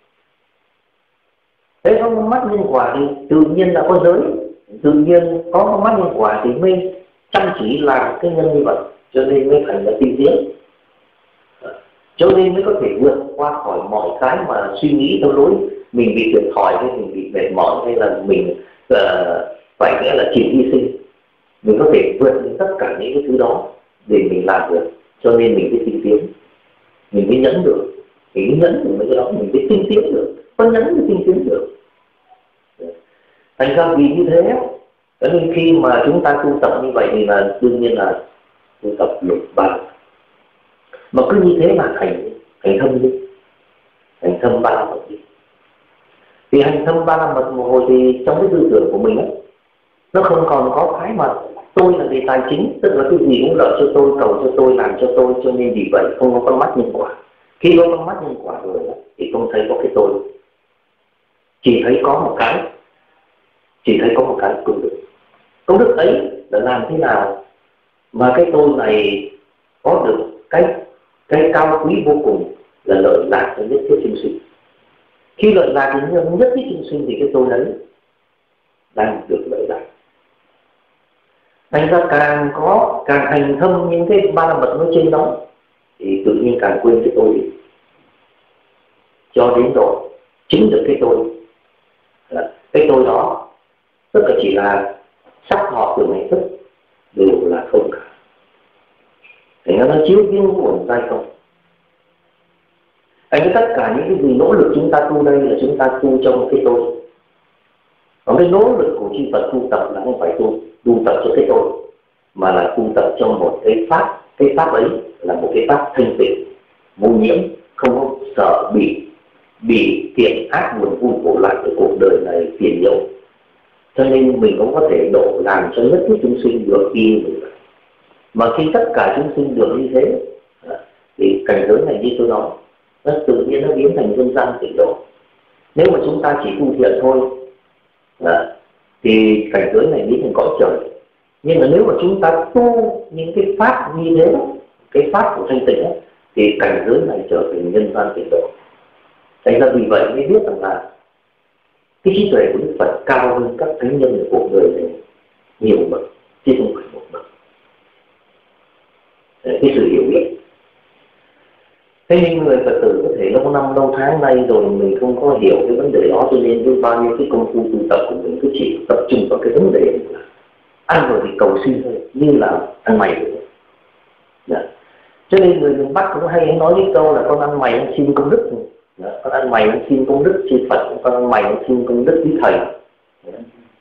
Thế có con mắt nhân quả thì tự nhiên là có giới, tự nhiên có con mắt nhân quả thì mới chăm chỉ làm cái nhân như vậy, cho nên mới thành là tinh tiến, cho nên mới có thể vượt qua khỏi mọi cái mà suy nghĩ theo lối mình bị thiệt thòi, hay mình bị mệt mỏi, hay là mình uh, phải nghĩa là chịu hy sinh. Mình có thể vượt lên tất cả những cái thứ đó để mình làm được, cho nên mình mới tinh tiến, mình mới nhẫn được, mình mới nhẫn được mấy cái đó, mình mới tinh tiến được, có nhẫn mới tinh tiến được. Thành ra vì như thế, cho nên khi mà chúng ta tu tập như vậy thì là đương nhiên là tu tập lục bát, mà cứ như thế mà thành thành thâm đi, thành thâm ba đi. Thì hành thâm ba la mật một hồi thì trong cái tư tưởng của mình ấy, nó không còn có cái mà tôi là về tài chính, tức là cái gì cũng lợi cho tôi, cầu cho tôi, làm cho tôi, cho nên vì vậy không có con mắt nhân quả. Khi có con mắt nhân quả rồi thì không thấy có cái tôi, chỉ thấy có một cái, chỉ thấy có một cái công đức. Công đức ấy là làm thế nào mà cái tôi này có được cái cái cao quý vô cùng là lợi lạc cho nhất thiết chúng sinh. Khi lợi lạc cho nhất thiết chúng sinh thì cái tôi đấy đang được lợi lạc. Thành ra càng có càng hành thâm những cái ba la mật nói trên đó thì tự nhiên càng quên cái tôi đi, cho đến rồi chính được cái tôi. Cái tôi đó tất cả chỉ là sắc thọ từ ngày thức đều là không cả. Thành ra nó chiếu viên nguồn giai không. Thành tất cả những cái gì nỗ lực chúng ta tu đây là chúng ta tu trong cái tôi. Còn cái nỗ lực của chư Phật tu tập là không phải tu tu tập cho cái tôi, mà là tu tập trong một cái pháp. Cái pháp ấy là một cái pháp thanh tịnh, vô nhiễm, không có sợ bị bị thiện ác buồn vui khổ lại của cuộc đời này phiền nhiễu. Cho nên mình cũng có thể độ làm cho nhất thiết chúng sinh được y như vậy. Mà khi tất cả chúng sinh được như thế thì cảnh giới này như tôi nói, nó tự nhiên nó biến thành dân gian tịnh độ. Nếu mà chúng ta chỉ tu thiện thôi thì cảnh giới này biến thành cõi trời. Nhưng mà nếu mà chúng ta tu những cái pháp như thế, cái pháp của thanh tịnh ấy, thì cảnh giới này trở thành nhân gian tịnh độ. Thành ra vì vậy mới biết rằng là cái trí tuệ của Đức Phật cao hơn các thánh nhân của cuộc đời này nhiều bậc, chứ không phải một bậc. Cái sự hiểu biết. Thế nhưng người Phật tử có thể lâu năm lâu tháng nay rồi mình không có hiểu cái vấn đề đó, cho nên với bao nhiêu cái công phu tu tập của mình cứ chỉ tập trung vào cái vấn đề là ăn rồi thì cầu xin thôi, như là ăn mày rồi. Dạ. Cho nên người miền Bắc cũng hay nói cái câu là con ăn mày ăn xin công đức. Dạ. Con ăn mày ăn xin công đức chư Phật, con ăn mày ăn xin công đức quý thầy. Dạ.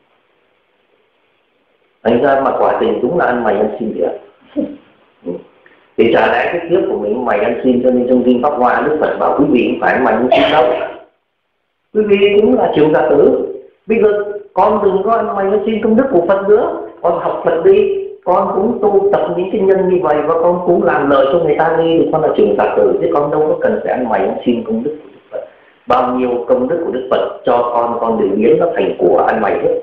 Thành ra mà quả tình đúng là ăn mày ăn xin vậy. Thì trả lẽ cái kiếp của mình mày ăn xin, cho nên trong kinh Pháp Hoa Đức Phật bảo quý vị cũng phải mày ăn xin đâu. Quý vị cũng là trường giả tử. Bây giờ con đừng có ăn mày ăn xin công đức của Phật nữa. Con học Phật đi, con cũng tu tập những cái nhân như vậy và con cũng làm lợi cho người ta đi, thì con là trường giả tử, chứ con đâu có cần phải ăn mày ăn xin công đức của Đức Phật. Bao nhiêu công đức của Đức Phật cho con, con đều biến nó thành của ăn mày hết.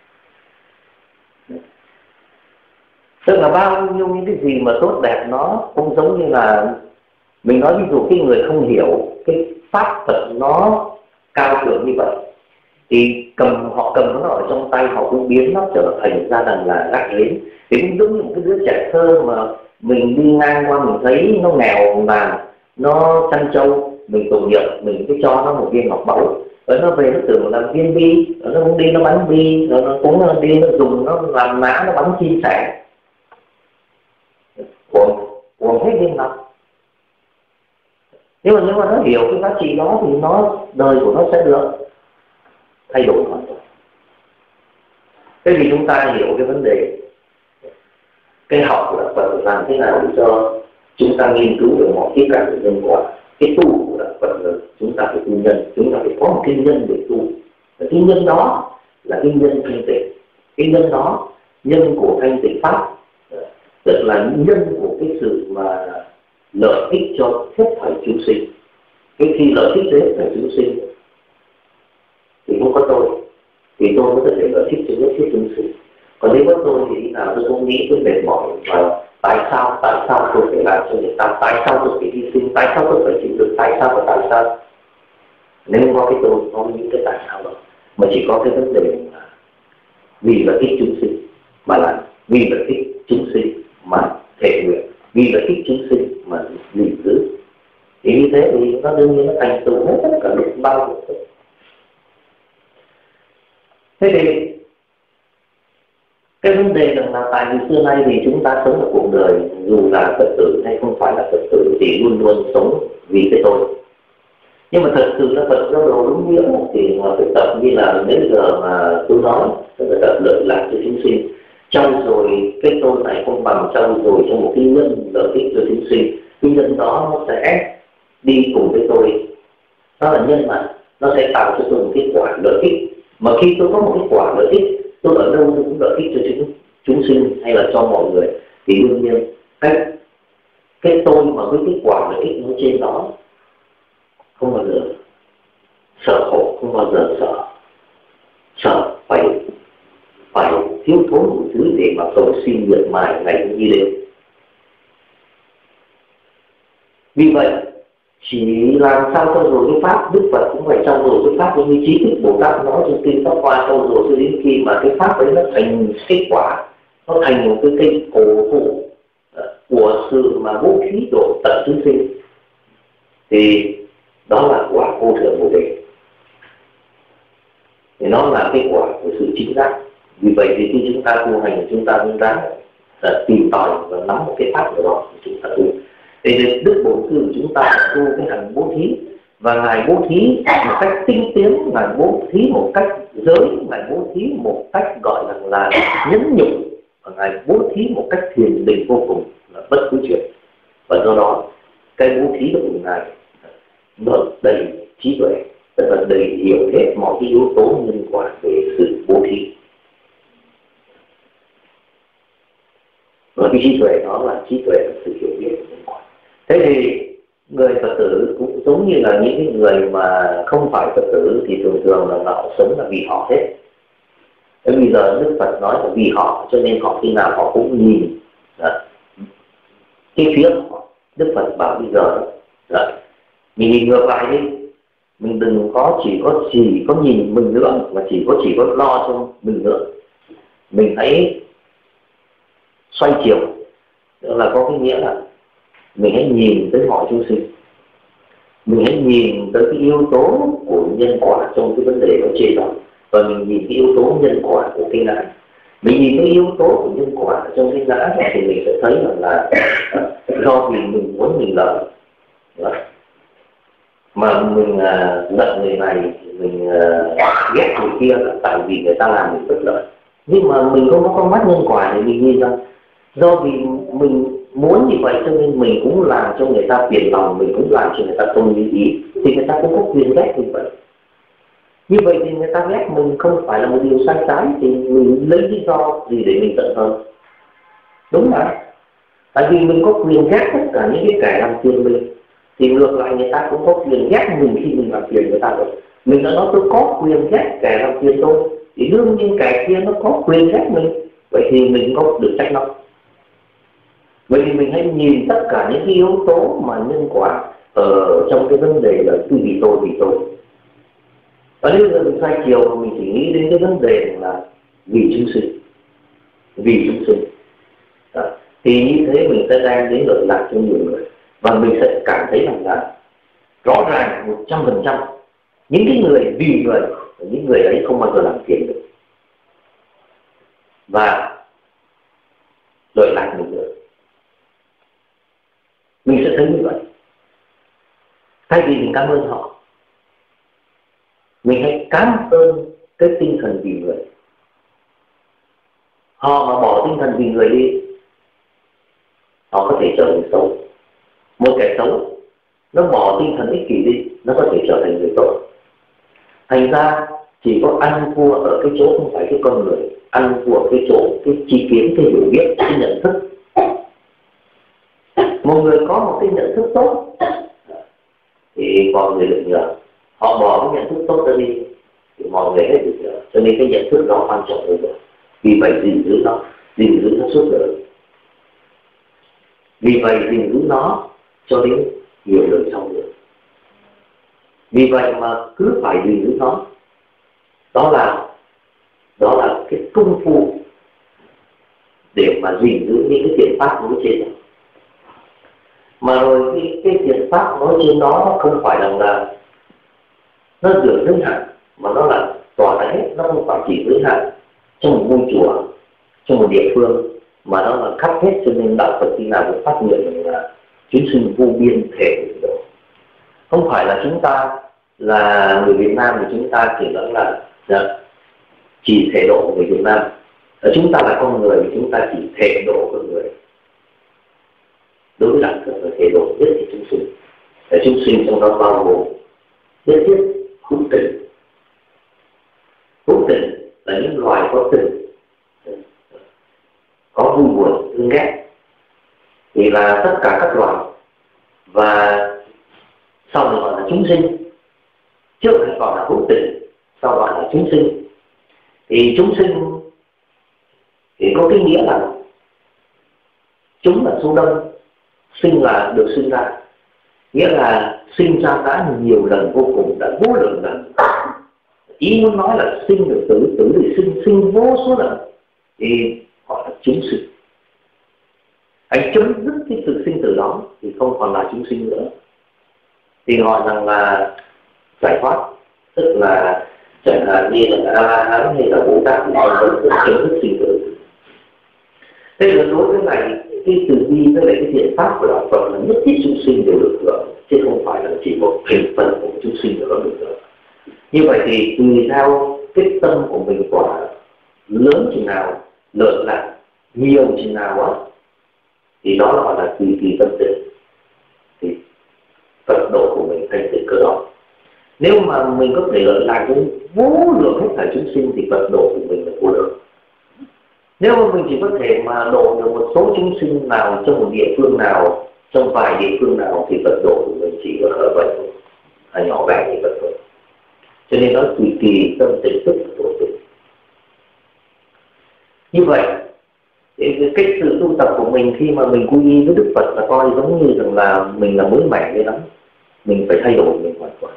Tức là bao nhiêu những cái gì mà tốt đẹp nó cũng giống như là mình nói, ví dụ cái người không hiểu cái pháp Phật nó cao thượng như vậy thì cầm họ cầm nó ở trong tay, họ cũng biến nó trở thành ra rằng là gác đến. Thì cũng giống như một cái đứa trẻ thơ mà mình đi ngang qua mình thấy nó nghèo nàn, nó chăn trâu, mình tội nghiệp, mình cứ cho nó một viên ngọc báu, rồi nó về nó tưởng là viên bi, rồi nó cũng đi nó bắn bi, rồi nó cũng đi nó dùng nó làm ná, nó bắn chim sẻ, cuồng cuồng hết viên ngọc. Nhưng mà nếu mà nó hiểu cái giá trị đó thì nó đời của nó sẽ được thay đổi hoàn toàn. Thế thì chúng ta hiểu cái vấn đề cái học của Đạo Phật làm thế nào để cho chúng ta nghiên cứu được mọi khía cạnh của nhân quả. Cái tu của Đạo Phật là chúng ta phải tu nhân, chúng ta phải có một cái nhân để tu. Và cái nhân đó là cái nhân thanh tịnh. Cái nhân đó, nhân của thanh tịnh pháp, tức là nhân của cái sự mà lợi ích cho hết thảy chúng sinh. Cái khi lợi ích cho hết thảy chúng sinh thì không có tôi, thì tôi có thể lợi ích cho hết thảy chúng sinh. Còn nếu có tôi thì nào tôi cũng nghĩ tôi mệt mỏi và tại sao, tại sao tôi phải làm cho người ta, tại sao tôi phải hy sinh, tại sao tôi phải chịu được, tại sao và tại sao. Nếu có cái tôi, có những cái tại sao đó, mà chỉ có cái vấn đề là vì lợi ích chúng sinh mà làm, vì lợi ích chúng sinh mà thể nguyện, vì lợi ích chúng sinh mà gìn giữ. Thì như thế thì nó đương nhiên nó thành tựu hết tất cả lúc bao nhiêu. Thế thì cái vấn đề là tại vì xưa nay thì chúng ta sống ở cuộc đời, dù là Phật tử hay không phải là Phật tử thì luôn luôn sống vì cái tôi. Nhưng mà thật sự là Phật giáo đồ đúng nghĩa thì mà phải tập như là nếu giờ mà tôi nói, tôi phải tập lợi lạc cho chúng sinh. Trong rồi cái tôi này không bằng trong rồi trong một cái nhân lợi ích cho chúng sinh. Cái nhân đó nó sẽ đi cùng với tôi. Nó là nhân mà, nó sẽ tạo cho tôi một kết quả lợi ích. Mà khi tôi có một kết quả lợi ích, tôi ở đâu tôi cũng lợi ích cho chúng, chúng sinh hay là cho mọi người, thì đương nhiên cái cái tôi mà với kết quả lợi ích nó trên đó không bao giờ sợ khổ, không bao giờ sợ sợ phải phải thiếu thốn một thứ để mà cầu xin miệt mài ngày như đêm. Vì vậy chỉ làm sao cho rồi cái pháp, Đức Phật cũng phải trau dồi cái pháp, như Trí Thức Bồ Tát nói trong kinh Pháp Hoa, trau dồi cho đến khi mà cái pháp ấy nó thành kết quả, nó thành một cái cây cổ thụ của sự mà bố thí độ tận chúng sinh, thì đó là quả vô thượng Bồ Đề, thì nó là kết quả của sự chính giác. Vì vậy thì khi chúng ta tu hành, chúng ta cũng ráng tìm tòi và nắm một cái pháp nào đó thì chúng ta tu. Thì Đức Bổn Sư của chúng ta tu cái hành bố thí, và Ngài bố thí một cách tinh tiến, Ngài bố thí một cách giới, Ngài bố thí một cách gọi là, là nhẫn nhục, và Ngài bố thí một cách thiền định vô cùng, là bất cứ chuyện. Và do đó cái bố thí của Ngài nó đầy trí tuệ, tức là đầy hiểu hết mọi cái yếu tố nhân quả về sự bố thí. Và cái trí tuệ đó là trí tuệ là sự hiểu biết của nhân quả. Thế thì người Phật tử cũng giống như là những cái người mà không phải Phật tử thì thường thường là họ sống là vì họ hết. Thế bây giờ Đức Phật nói là vì họ, cho nên họ khi nào họ cũng nhìn là cái phía họ. Đức Phật bảo bây giờ là mình nhìn ngược lại đi, mình đừng có chỉ có chỉ có nhìn mình nữa, mà chỉ có chỉ có lo cho mình nữa. Mình hãy xoay chiều, đó là có cái nghĩa là mình hãy nhìn tới mọi chúng sinh, mình hãy nhìn tới cái yếu tố của nhân quả trong cái vấn đề đó trên đó, và mình nhìn cái yếu tố nhân quả của cái ngã. Mình nhìn cái yếu tố của nhân quả trong cái ngã thì mình sẽ thấy rằng là do vì mình muốn mình lợi mà mình giận người này, mình ghét người kia là tại vì người ta làm mình bất lợi. Nhưng mà mình không có con mắt nhân quả thì mình nhìn rằng do vì mình muốn như vậy cho nên mình cũng làm cho người ta phiền lòng, mình cũng làm cho người ta không như ý, thì người ta cũng có quyền ghét như vậy. Như vậy thì người ta ghét mình không phải là một điều sai trái, thì mình lấy lý do gì để mình giận hơn? Đúng không? Tại vì mình có quyền ghét tất cả những cái kẻ làm phiền mình, thì ngược lại người ta cũng có quyền ghét mình khi mình làm phiền người ta rồi. Mình đã nói tôi có quyền ghét kẻ làm phiền tôi, thì đương nhiên kẻ kia nó có quyền ghét mình, vậy thì mình có được trách nó. Vậy thì mình hãy nhìn tất cả những cái yếu tố mà nhân quả ở trong cái vấn đề là tôi vì tôi vì tôi. Và nếu giờ mình xoay chiều mình chỉ nghĩ đến cái vấn đề là vì chúng sinh, vì chúng sinh, đó. Thì như thế mình sẽ đem đến lợi lạc cho nhiều người, và mình sẽ cảm thấy rằng là rõ ràng một trăm phần trăm những cái người vì người, những người ấy không bao giờ làm phiền được, và lợi lạc mình được. Mình sẽ thấy như vậy. Thay vì mình cảm ơn họ, mình hãy cảm ơn cái tinh thần vì người. Họ mà bỏ tinh thần vì người đi, họ có thể trở thành xấu. Một kẻ xấu nó bỏ tinh thần ích kỷ đi, nó có thể trở thành người tốt. Thành ra chỉ có ăn thua ở cái chỗ không phải cái con người, ăn thua ở cái chỗ cái tri kiến, cái hiểu biết, cái nhận thức. Một người có một cái nhận thức tốt thì mọi người được nhờ, họ bỏ cái nhận thức tốt ra đi thì mọi người hết được nhờ. Cho nên cái nhận thức đó quan trọng hơn rồi. Vì vậy gìn giữ nó, gìn giữ nó suốt đời. Vì vậy gìn giữ nó cho đến nhiều đời sau nữa. Vì vậy mà cứ phải gìn giữ nó. Đó là đó là cái công phu để mà gìn giữ những cái thiện pháp nói trên đó. Mà rồi cái, cái thiện pháp nói trên đó nó không phải rằng là nó được giới hạn, mà nó là tỏa ra hết, nó không phải chỉ giới hạn trong một ngôi chùa, trong một địa phương, mà nó là khắp hết. Cho nên đạo Phật khi nào cũng phát nguyện là chúng sinh vô biên thể độ. Không phải là chúng ta là người Việt Nam thì chúng ta chỉ nói là, là chỉ thể độ người Việt Nam. Ở chúng ta là con người thì chúng ta chỉ thể độ con người. Đối với đạo Phật là thể độ nhất thì chúng sinh. Để chúng sinh trong đó bao gồm nhất thiết hữu tình. Hữu tình là những loài có tình, có vui buồn thương ghét, thì là tất cả các loài. Và sau này gọi là chúng sinh. Trước đây còn là hữu tình, sau gọi là chúng sinh. Thì chúng sinh thì có cái nghĩa là chúng là số đông, sinh là được sinh ra, nghĩa là sinh ra đã nhiều lần vô cùng, đã vô lượng lần. Ý muốn nói là sinh được tử, tử thì sinh, sinh vô số lần, thì gọi là chúng sinh. Anh chấm dứt cái sự sinh tử đó thì không còn là chúng sinh nữa, thì gọi rằng là giải thoát. Tức là chẳng hạn như là A-la-hán hay là Bồ Tát thì còn vẫn chấm dứt sinh tử. Thế là đối với này, cái từ bi với lại cái thiện pháp của đạo Phật là nhất thiết chúng sinh đều được hưởng, chứ không phải là chỉ một thành phần của chúng sinh nữa được hưởng. Như vậy thì tùy theo cái tâm của mình quả lớn chừng nào, lợi lạc nhiều chừng nào á, thì đó gọi là tùy tùy tâm tình, thì Phật độ của mình thành tựu cơ đó. Nếu mà mình có thể lợi lạc với vô lượng hết thảy chúng sinh thì Phật độ của mình là vô lượng. Nếu mà mình chỉ có thể mà độ được một số chúng sinh nào trong một địa phương nào, trong vài địa phương nào, thì Phật độ của mình chỉ có ở vậy thôi, là nhỏ bé như vậy thôi. Cho nên nó tùy kỳ tâm tình tức là độ tình. Như vậy, cái cách sự tu tập của mình khi mà mình quy y với Đức Phật là coi giống như rằng là mình là mới mẻ vậy lắm. Mình phải thay đổi mình hoàn toàn.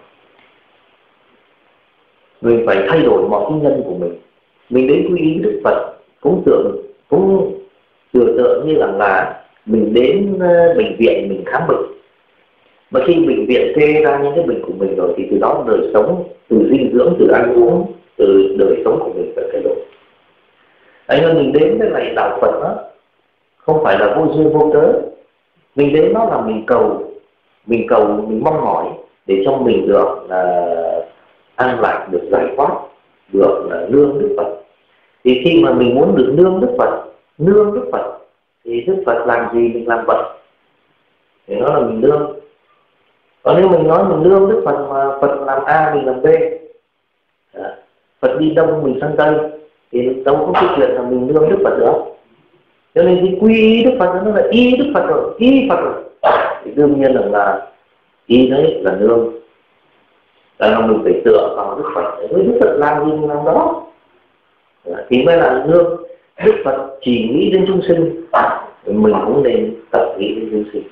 Mình phải thay đổi mọi cái nhân của mình. Mình đến quy y với Đức Phật cũng tưởng cũng tưởng tượng như là, là mình đến uh, bệnh viện mình khám bệnh. Mà khi bệnh viện kê ra những cái bệnh của mình rồi thì từ đó đời sống, từ dinh dưỡng, từ ăn uống, từ đời sống của mình phải thay đổi. Đấy, nên mình đến với lại đạo Phật đó không phải là vô duyên vô cớ. Mình đến đó là mình cầu, mình cầu, mình mong mỏi để cho mình được uh, an lạc, được giải thoát, được uh, nương Đức Phật. Thì khi mà mình muốn được nương Đức Phật, nương Đức Phật, thì Đức Phật làm gì mình làm vậy. Thì nó là mình nương. Còn nếu mình nói mình nương Đức Phật mà Phật làm A mình làm B, à, Phật đi đông mình sang Tây, thì đâu có cái chuyện là mình nương Đức Phật nữa. Cho nên cái quy y Đức Phật nó là y Đức Phật rồi, y Phật rồi. Thì đương nhiên là, là y đấy là nương. Là mình phải tựa vào Đức Phật, với Đức Phật làm gì mình làm đó, thì mới là nương. Đức Phật chỉ nghĩ đến chúng sinh, mình cũng nên tập nghĩ đến chúng sinh.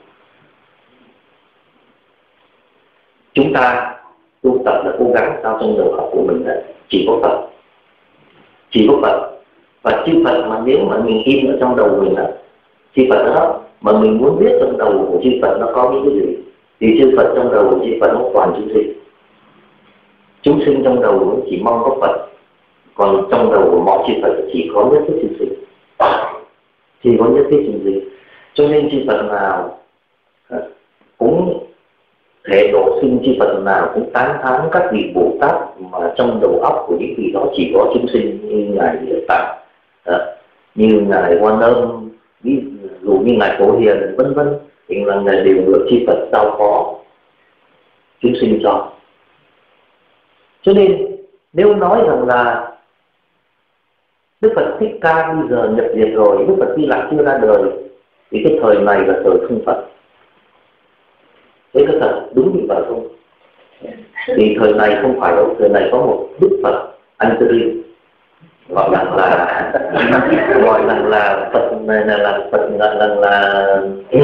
Chúng ta tu tập là cố gắng sao trong đầu óc của mình là chỉ có Phật, chỉ có Phật. Và chư Phật mà nếu mà mình in ở trong đầu mình là chư Phật đó, mà mình muốn biết trong đầu của chư Phật nó có những cái gì, thì chư Phật trong đầu của chư Phật nó toàn chúng sinh. Chúng sinh trong đầu nó chỉ mong có Phật, còn trong đầu của mọi chư Phật chỉ có nhất thiết chúng sinh, chỉ có nhất thiết chúng sinh. Cho nên chư Phật nào cũng thể độ sinh, chư Phật nào cũng tán thán các vị Bồ Tát mà trong đầu óc của những vị đó chỉ có chúng sinh, như ngài Địa Tạng, như ngài Quan Âm, ví dụ như ngài Phổ Hiền vân vân, thì là ngài đều được chư Phật giao phó chúng sinh cho. Cho nên nếu nói rằng là Đức Phật Thích Ca bây giờ nhập diệt rồi, Đức Phật Di Lặc chưa ra đời, thì cái thời này là thời không Phật. Thế có thật đúng như vậy không? Thì thời này không phải đâu, thời này có một Đức Phật Antarin, gọi là là gọi là là Phật này là, là Phật gọi là là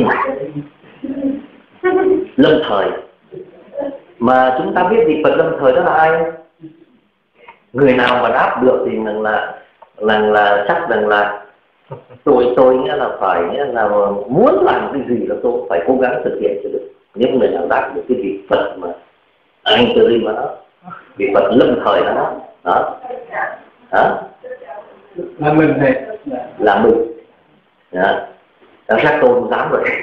lâm thời. Mà chúng ta biết vị Phật lâm thời đó là ai? Người nào mà đáp được thì rằng là là là chắc rằng là tôi tôi nghĩa là phải nghĩa là muốn làm cái gì là tôi phải cố gắng thực hiện cho được. Những người nào đáp được cái vị Phật mà anh tự đi mà đó, vị Phật lâm thời đó đó, đó. Hả? Là mình này, là mình. Đó. Các tôi không dám rồi.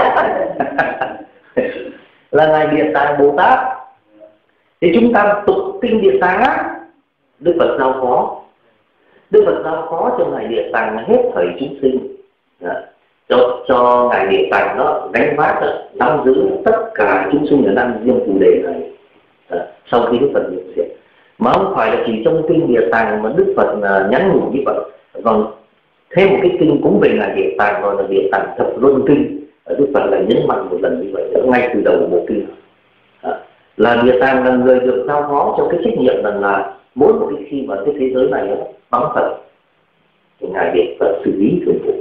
Là ngài Địa Tạng Bồ Tát. Thì chúng ta tụng kinh Địa Tạng á, Đức Phật giao phó, Đức Phật giao phó cho ngài Địa Tạng hết thảy chúng sinh. Đó. Cho, cho ngài Địa Tạng nó đánh vác, nắm giữ tất cả chúng sinh ở năm riêng phù đề này. à, sau khi Đức Phật nhập diệt. Mà không phải là chỉ trong kinh Địa Tạng mà Đức Phật uh, nhắn nhủ như vậy. Còn thêm một cái kinh cũng về Ngài Địa Tạng gọi là Địa Tạng Thập Luân Kinh, Đức Phật lại nhấn mạnh một lần như vậy nữa ngay từ đầu bộ kinh. À, là Địa Tạng là người được giao phó cho cái trách nhiệm rằng là mỗi một cái khi mà cái thế giới này nó vắng Phật thì Ngài Địa Phật xử lý thường vụ.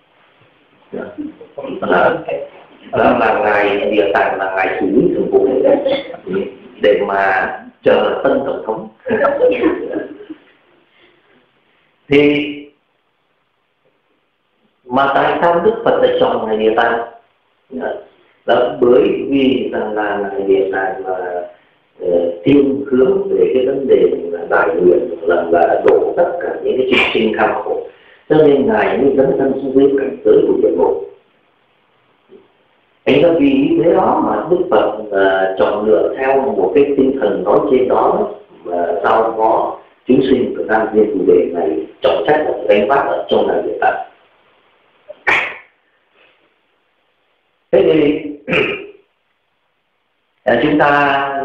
Là, là, là Ngài Địa Tạng là Ngài xử lý thường vụ để mà chờ tân tổng thống. Thì mà tại sao Đức Phật lại chọn Ngài Địa Tạng? Là bởi vì rằng là Ngài Địa Tạng là uh, thiên hướng về cái vấn đề là đại nguyện, là là độ tất cả những cái chúng sinh kham khổ, cho nên Ngài mới dấn thân xuống dưới cảnh giới của giác ngộ. Anh ta vì như thế đó mà Đức Phật uh, chọn lựa theo một cái tinh thần nói trên đó và giao phó chúng sinh của Nam Viên chủ đề này trọng trách và đánh phát ở trong Ngài Địa Tạng. Thế thì chúng ta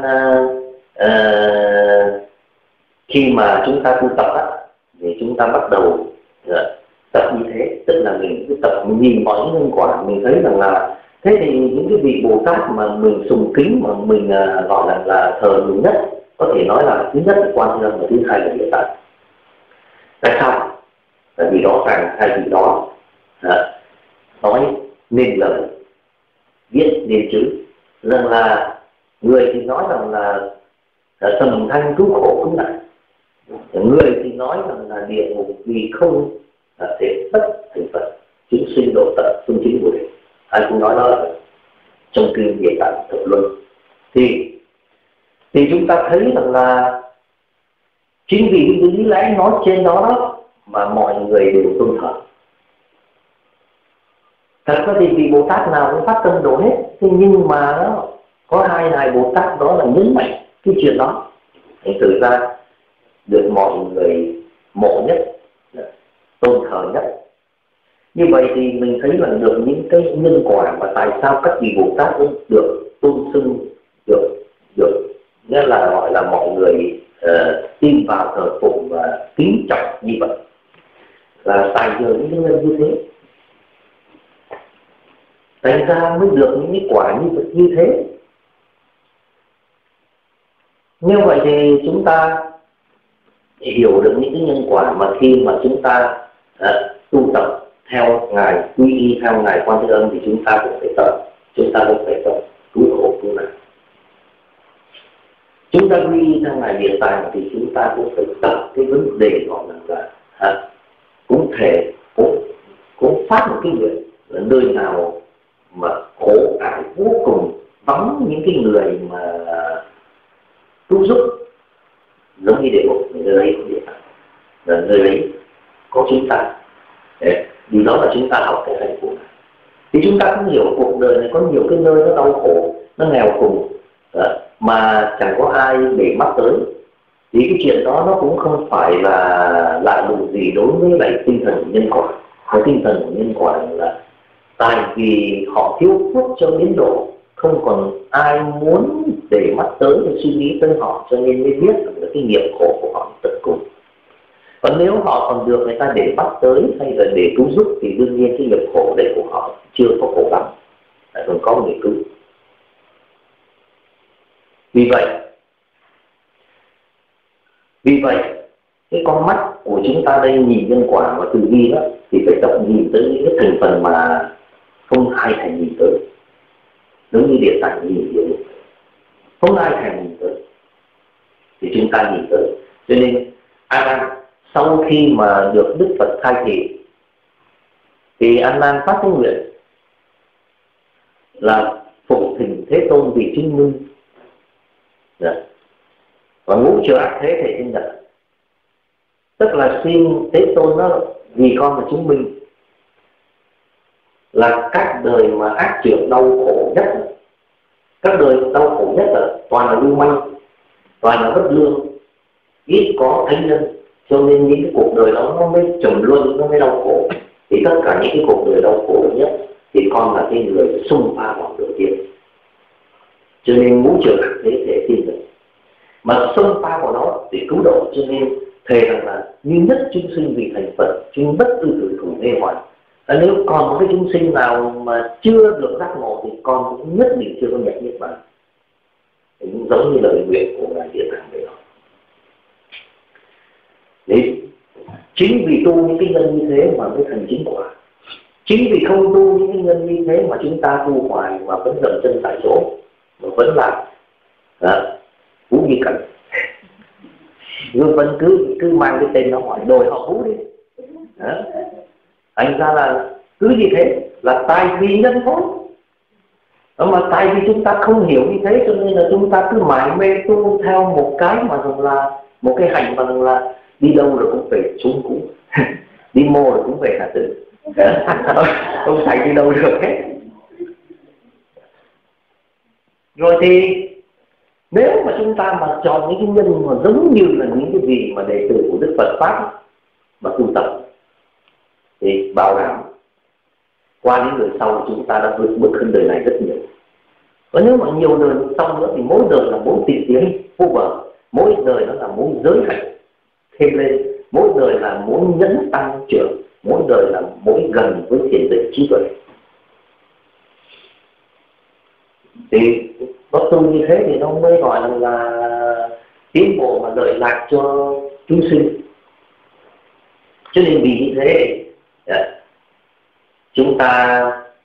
uh, khi mà chúng ta tu tập á, thì chúng ta bắt đầu uh, tập như thế, tức là mình cứ tập, mình nhìn mọi những nhân quả, mình thấy rằng là thế thì những cái vị Bồ Tát mà mình sùng kính, mà mình uh, gọi là, là thờ nhiều nhất, có thể nói là thứ nhất là Quan Thế Âm và thứ hai là Địa Tạng. Tại sao? Tại vì rõ ràng hai vị đó uh, nói nên lời, viết nên chữ, rằng là người thì nói rằng là tầm thanh cứu khổ cứu nạn, người thì nói rằng là địa ngục vì không thể bất thành Phật, chúng sinh độ tận phương chính Bồ Đề. Ai cũng nói đó là trong kinh Địa Tạng Thập Luân. Thì thì chúng ta thấy rằng là chính vì cái lý lẽ nói trên đó đó mà mọi người đều tôn thờ. Thật ra thì vị Bồ Tát nào cũng phát tâm độ hết, thế nhưng mà đó có hai ngài Bồ Tát đó là nhấn mạnh cái chuyện đó, thì thực ra được mọi người mộ nhất, tôn thờ nhất. Như vậy thì mình thấy là được những cái nhân quả mà tại sao các vị Bồ Tát cũng được tôn xưng, được được nghĩa là gọi là mọi người uh, tin vào thờ phụng và kính trọng như vậy, là tại nhờ những nhân như thế. Thành ra mới được những cái quả như, như thế. Như vậy thì chúng ta hiểu được những cái nhân quả mà khi mà chúng ta à, tu tập theo Ngài, quy y theo Ngài Quan Thế Âm thì chúng ta cũng phải tập, chúng ta cũng phải tập cứu khổ cứu nạn. Chúng ta quy y theo Ngài Địa Tạng thì chúng ta cũng phải tập cái vấn đề gọi là à, cũng thể cũng cũng phát một cái nguyện là nơi nào mà khổ ải vô cùng, vắng những cái người mà cứu giúp, giống như địa ngục, nơi đấy có Địa Tạng, là nơi đấy có chúng ta. Đấy, vì đó là chúng ta học cái hạnh phúc. Thì chúng ta cũng hiểu cuộc đời này có nhiều cái nơi nó đau khổ, nó nghèo khổ mà chẳng có ai để mắt tới. Thì cái chuyện đó nó cũng không phải là lạ lùng gì đối với lại tinh thần của nhân quả. Cái tinh thần của nhân quả là tại vì họ thiếu phước cho đến độ không còn ai muốn để mắt tới để suy nghĩ tới họ, cho nên mới biết là cái nghiệp khổ của họ tận cùng. Còn nếu họ còn được người ta để bắt tới hay là để cứu giúp thì đương nhiên cái nghiệp khổ đấy của họ chưa có khổ lắm, lại còn có người cứu. Vì vậy, vì vậy cái con mắt của chúng ta đây nhìn nhân quả và tử vi đó thì phải tập nhìn tới những cái thành phần mà không ai thành nhìn tới, giống như Địa Tạng nhìn địa ngục, không ai thành nhìn tới thì chúng ta nhìn tới. Cho nên A Nan sau khi mà được Đức Phật khai thị thì A Nan phát cái nguyện là phục thỉnh Thế Tôn vì chứng minh, và ngũ trừ ác thế thể trên đất, tức là xin Thế Tôn đó vì con là chứng minh là các đời mà ác trược đau khổ nhất, các đời đau khổ nhất là toàn là lưu manh, toàn là bất lương, ít có thánh nhân, cho nên những cái cuộc đời đó nó mới trầm luân, nó mới đau khổ. Thì tất cả những cái cuộc đời đau khổ nhất thì con là cái người xung pha vào đầu tiên, cho nên ngũ trừ ác thế thể tin được. mà xông pha vào đó để cứu độ. Cho nên thề rằng là như nhất chúng sinh vì thành Phật, chúng bất ư tử thủ mê hoặc. À, nếu còn một cái chúng sinh nào mà chưa được giác ngộ thì con cũng nhất định chưa có nhập niết bàn. Cũng giống như lời nguyện của ngài Địa Tạng vậy đó. Đấy, chính vì tu những cái nhân như thế mà mới thành chính quả. Chính vì không tu những cái nhân như thế mà chúng ta tu hoài mà vẫn dậm chân tại chỗ, mà vẫn là Vũ Như Cảnh. Nhưng vẫn cứ cứ mang cái tên nó hỏi đòi họ Vũ đi. Đó. Thành ra là cứ như thế là tại vì nhân thôi. Đó, mà tại vì chúng ta không hiểu như thế cho nên là chúng ta cứ mải mê tu theo một cái mà rằng là một cái hành mà rằng là đi đâu rồi cũng về xuống cũng đi mô rồi cũng về Hà Tĩnh. Không phải đi đâu được hết. Rồi thì nếu mà chúng ta mà chọn những cái nhân mà giống như là những cái gì mà đệ tử của Đức Phật Pháp mà tu tập thì bảo đảm qua những đời sau chúng ta đã vượt bước hơn đời này rất nhiều. Và nếu mà nhiều đời sau nữa thì mỗi đời là mỗi tình tiến vô bờ, mỗi đời nó là mỗi giới hạnh thêm lên, mỗi đời là mỗi nhẫn tăng trưởng, mỗi đời là mỗi gần với thiền định trí tuệ. Thì có tu như thế thì nó mới gọi là, là tiến bộ mà lợi lạc cho chúng sinh. Cho nên vì như thế yeah, chúng ta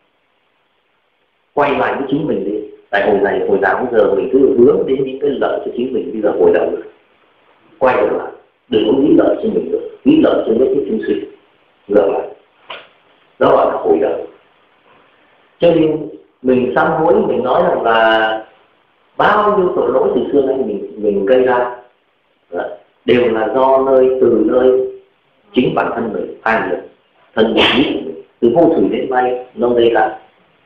quay lại với chính mình đi. Tại hồi này hồi nào giờ mình cứ hướng đến những cái lợi cho chính mình, bây giờ hồi đầu rồi quay đầu lại, đừng có nghĩ lợi cho mình được, nghĩ lợi cho mấy cái chúng sinh ngược lại. Đó gọi là hồi đầu. Cho nên mình sám hối, mình nói rằng là bao nhiêu tội lỗi từ xưa nay mình mình gây ra đó, đều là do nơi từ nơi chính bản thân mình, ai được thân mình nghĩ từ vô thủy đến nay nó gây ra.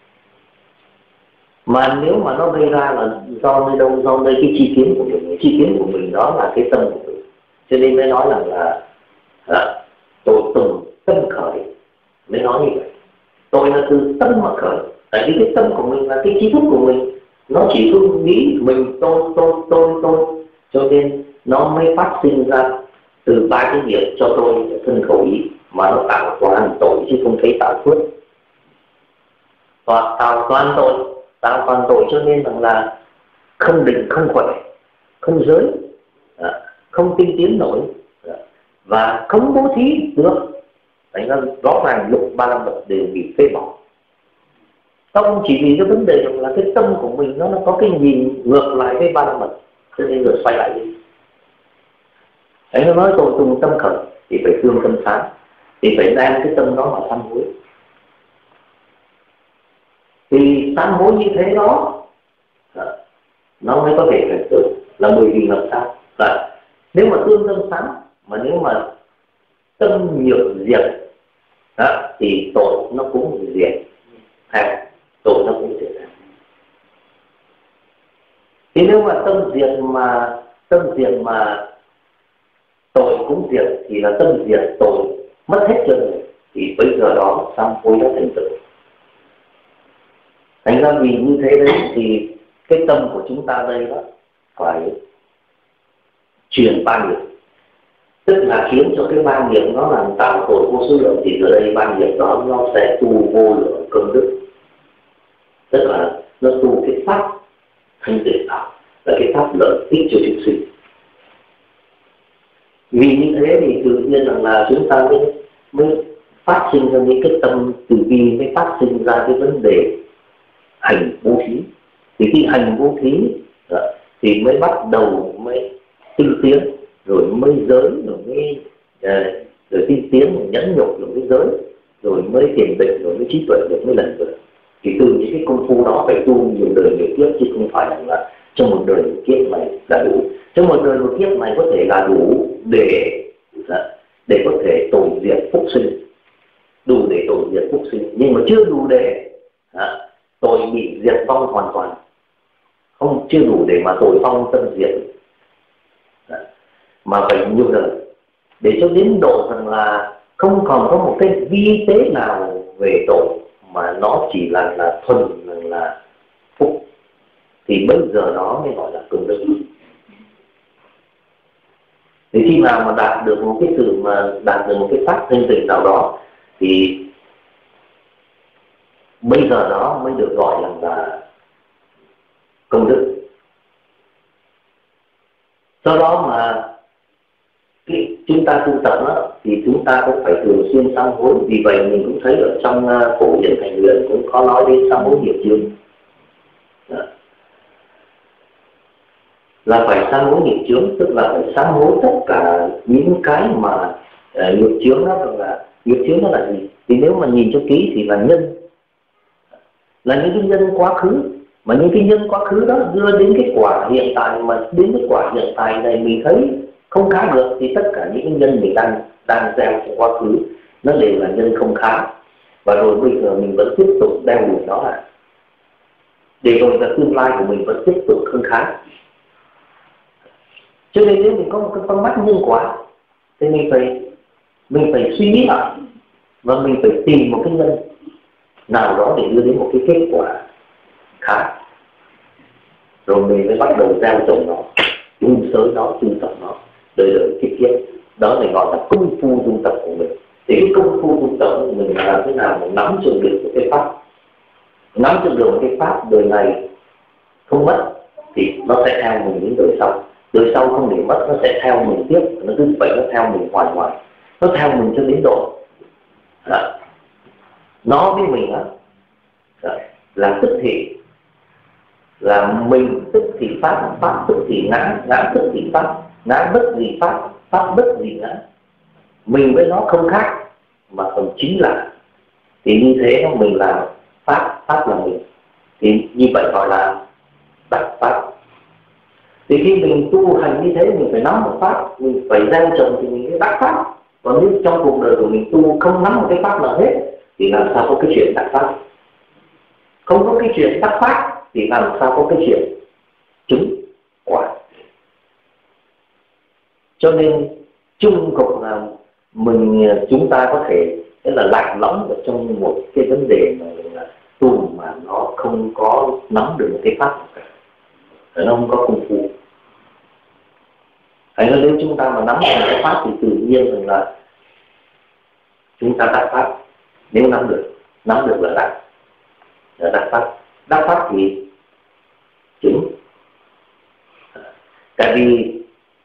Mà nếu mà nó gây ra là do nơi đâu, do nơi cái chi kiến của mình, chi kiến của mình đó là cái tâm của mình. Cho nên mới nói rằng là à, tội từng tâm khởi, mới nói như vậy. Tội là từ tâm mà khởi. Tại vì cái tâm của mình là cái trí thức của mình, nó chỉ thương nghĩ mình tôi tôi tôi tôi, cho nên nó mới phát sinh ra từ ba cái nghiệp cho tôi thân khẩu ý, mà nó tạo toàn tội chứ không thấy tạo phước. Và tạo toàn tội, tạo toàn tội cho nên rằng là không định, không khỏe, không giới, không tinh tiến nổi và không bố thí được. Thành ra rõ ràng lục ba la mật đều bị phê bỏ. Không chỉ vì cái vấn đề là cái tâm của mình nó, nó có cái nhìn ngược lại cái ba la mật, cho nên rồi xoay lại đi. Đấy, nó nói tội tùng tâm khởi thì phải thương tâm sáng, thì phải đem cái tâm đó mà sám hối. Thì sám hối như thế đó nó mới có thể thành tựu. Là bởi vì làm sao? Là nếu mà thương tâm sáng, mà nếu mà tâm nhược diệt đó, thì tội nó cũng diệt hay tội nó cũng diệt. Thì nếu mà tâm diệt mà tâm diệt mà tội cũng diệt thì là tâm diệt tội mất hết cho người, thì bây giờ đó sám hối đã thành tựu. Thành ra vì như thế đấy thì cái tâm của chúng ta đây đó phải truyền ba nghiệp, tức là khiến cho cái ba nghiệp nó làm tạo tội vô số lượng, thì ở đây ba nghiệp đó nó sẽ tu vô lượng công đức, tức là nó tu cái pháp thanh tịnh đạo, là cái pháp lợi ích cho chúng sinh. Vì như thế thì tự nhiên rằng là chúng ta mới, mới phát sinh ra những cái tâm từ bi, mới phát sinh ra cái vấn đề hành bố thí. Thì khi hành bố thí thì mới bắt đầu mới tinh tiến, rồi mới giới, rồi mới uh, rồi tinh tiến, rồi nhẫn nhục, rồi mới giới, rồi mới thiền định, rồi mới trí tuệ, rồi mới lần vượt. Thì từ những cái công phu đó phải tu nhiều đời nhiều kiếp, chứ không phải là trong một đời một kiếp này là đủ. Trong một đời một kiếp này có thể là đủ để để có thể tội diệt phúc sinh, đủ để tội diệt phúc sinh, nhưng mà chưa đủ để à, tội bị diệt vong hoàn toàn, không chưa đủ để mà tội vong tâm diệt, à, mà phải nhiều đời để cho đến độ rằng là không còn có một cái vi tế nào về tội, mà nó chỉ là là thuần là phúc, thì bây giờ đó mới gọi là công đức. Thì khi nào mà đạt được một cái sự mà đạt được một cái pháp thanh tịnh nào đó thì bây giờ đó mới được gọi là công đức. Do đó mà cái chúng ta tu tập đó, thì chúng ta cũng phải thường xuyên sám hối. Vì vậy mình cũng thấy ở trong Phổ Hiền Thành Nguyện cũng có nói đến sám hối nghiệp chướng, là phải sám hối nghiệp chướng, tức là phải sám hối tất cả những cái mà uh, nghiệp chướng đó. Là nghiệp chướng đó là gì? Thì nếu mà nhìn cho kỹ thì là nhân, là những cái nhân quá khứ, mà những cái nhân quá khứ đó đưa đến cái quả hiện tại, mà đến cái quả hiện tại này mình thấy không khá được, thì tất cả những cái nhân mình đang đang gieo trong quá khứ nó đều là nhân không khá, và rồi bây giờ mình vẫn tiếp tục đeo đuổi nó lại, để rồi là tương lai của mình vẫn tiếp tục không khá. Cho nên nếu mình có một cái con mắt nhân quả thì mình phải mình phải suy nghĩ lại, và mình phải tìm một cái nhân nào đó để đưa đến một cái kết quả khá, rồi mình mới bắt đầu gieo trồng nó, nuôi sới nó, tu tập nó, đời đời kiếp kiếp. Đó là gọi là công phu tu tập của mình. Thì cái công phu tu tập của mình là làm thế nào mà nắm chừng được một cái pháp, nắm chừng được một cái pháp đời này không mất thì nó sẽ theo mình đến đời sau, đời sau không để mất, nó sẽ theo mình tiếp, nó cứ vậy nó theo mình hoài hoài, nó theo mình cho đến độ à, nó với mình á là tức thì là mình tức thì pháp, pháp tức thì ngã, ngã tức thì pháp, ngã bất gì pháp, pháp bất gì ngã. Mình với nó không khác mà còn chính là, thì như thế mình là pháp, pháp là mình, thì như vậy gọi là đắc pháp. Thì khi mình tu hành như thế mình phải nắm một pháp, mình phải gieo trồng thì mình mới đắc pháp. Còn nếu trong cuộc đời của mình tu không nắm một cái pháp nào hết thì làm sao có cái chuyện đắc pháp? Không có cái chuyện đắc pháp thì làm sao có cái chuyện chứng quả? Cho nên chung cục là mình chúng ta có thể rất là lạc lõng ở trong một cái vấn đề mà là tu mà nó không có nắm được một cái pháp nào cả, nó không có công phu. Hay là nếu chúng ta mà nắm được cái pháp thì tự nhiên rằng là chúng ta đắc pháp. Nếu nắm được, nắm được là đắc, là đắc pháp. Đắc pháp thì chứng. Tại vì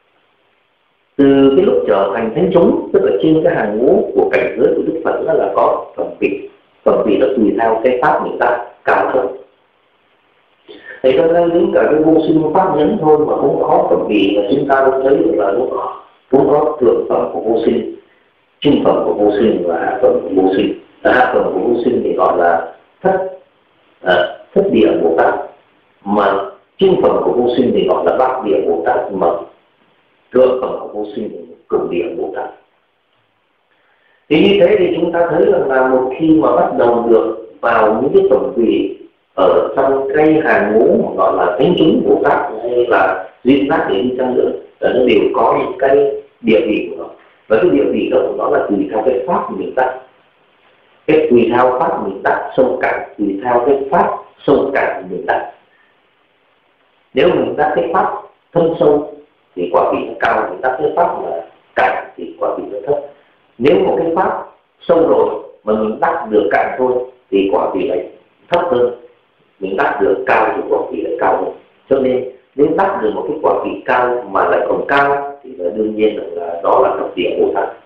từ cái lúc trở thành thánh chúng, tức là trên cái hàng ngũ của cảnh giới của Đức Phật đó là có phẩm vị. Phẩm vị nó tùy theo cái pháp mình ta cao thấp. Thì cho nên đến cả cái vô sinh pháp nhấn thôi mà cũng có phẩm vị, và chúng ta cũng thấy được là nó có, cũng có thượng phẩm của vô sinh, trung phẩm của vô sinh và hạ phẩm của vô sinh. Và hạ phẩm của vô sinh thì gọi là thất à, thất địa Bồ Tát, mà trung phẩm của vô sinh thì gọi là bát địa Bồ Tát, mà thượng phẩm của vô sinh thì cửu địa Bồ Tát. Thì như thế thì chúng ta thấy rằng là một khi mà bắt đầu được vào những cái phẩm vị ở trong cái hàng ngũ gọi là thánh chúng Bồ Tát hay là duyên giác để đi chăng nữa, là nó đều có những cái địa vị của nó, và cái địa vị đó của nó là tùy theo cái pháp mình đắc, cái tùy theo pháp mình đắc sâu cạn, tùy theo cái pháp sâu cạn mình đắc. Nếu mình đắc cái pháp thâm sâu thì quả vị nó cao, mình đắc cái pháp là cạn thì quả vị nó thấp. Nếu một cái pháp sâu rồi mà mình đắc được cạn thôi thì quả vị lại thấp hơn, mình đắc được cao thì quả vị lại cao hơn. Cho nên nếu đắc được một cái quả vị cao mà lại còn cao thì là đương nhiên là, là đó là thập địa Bồ Tát.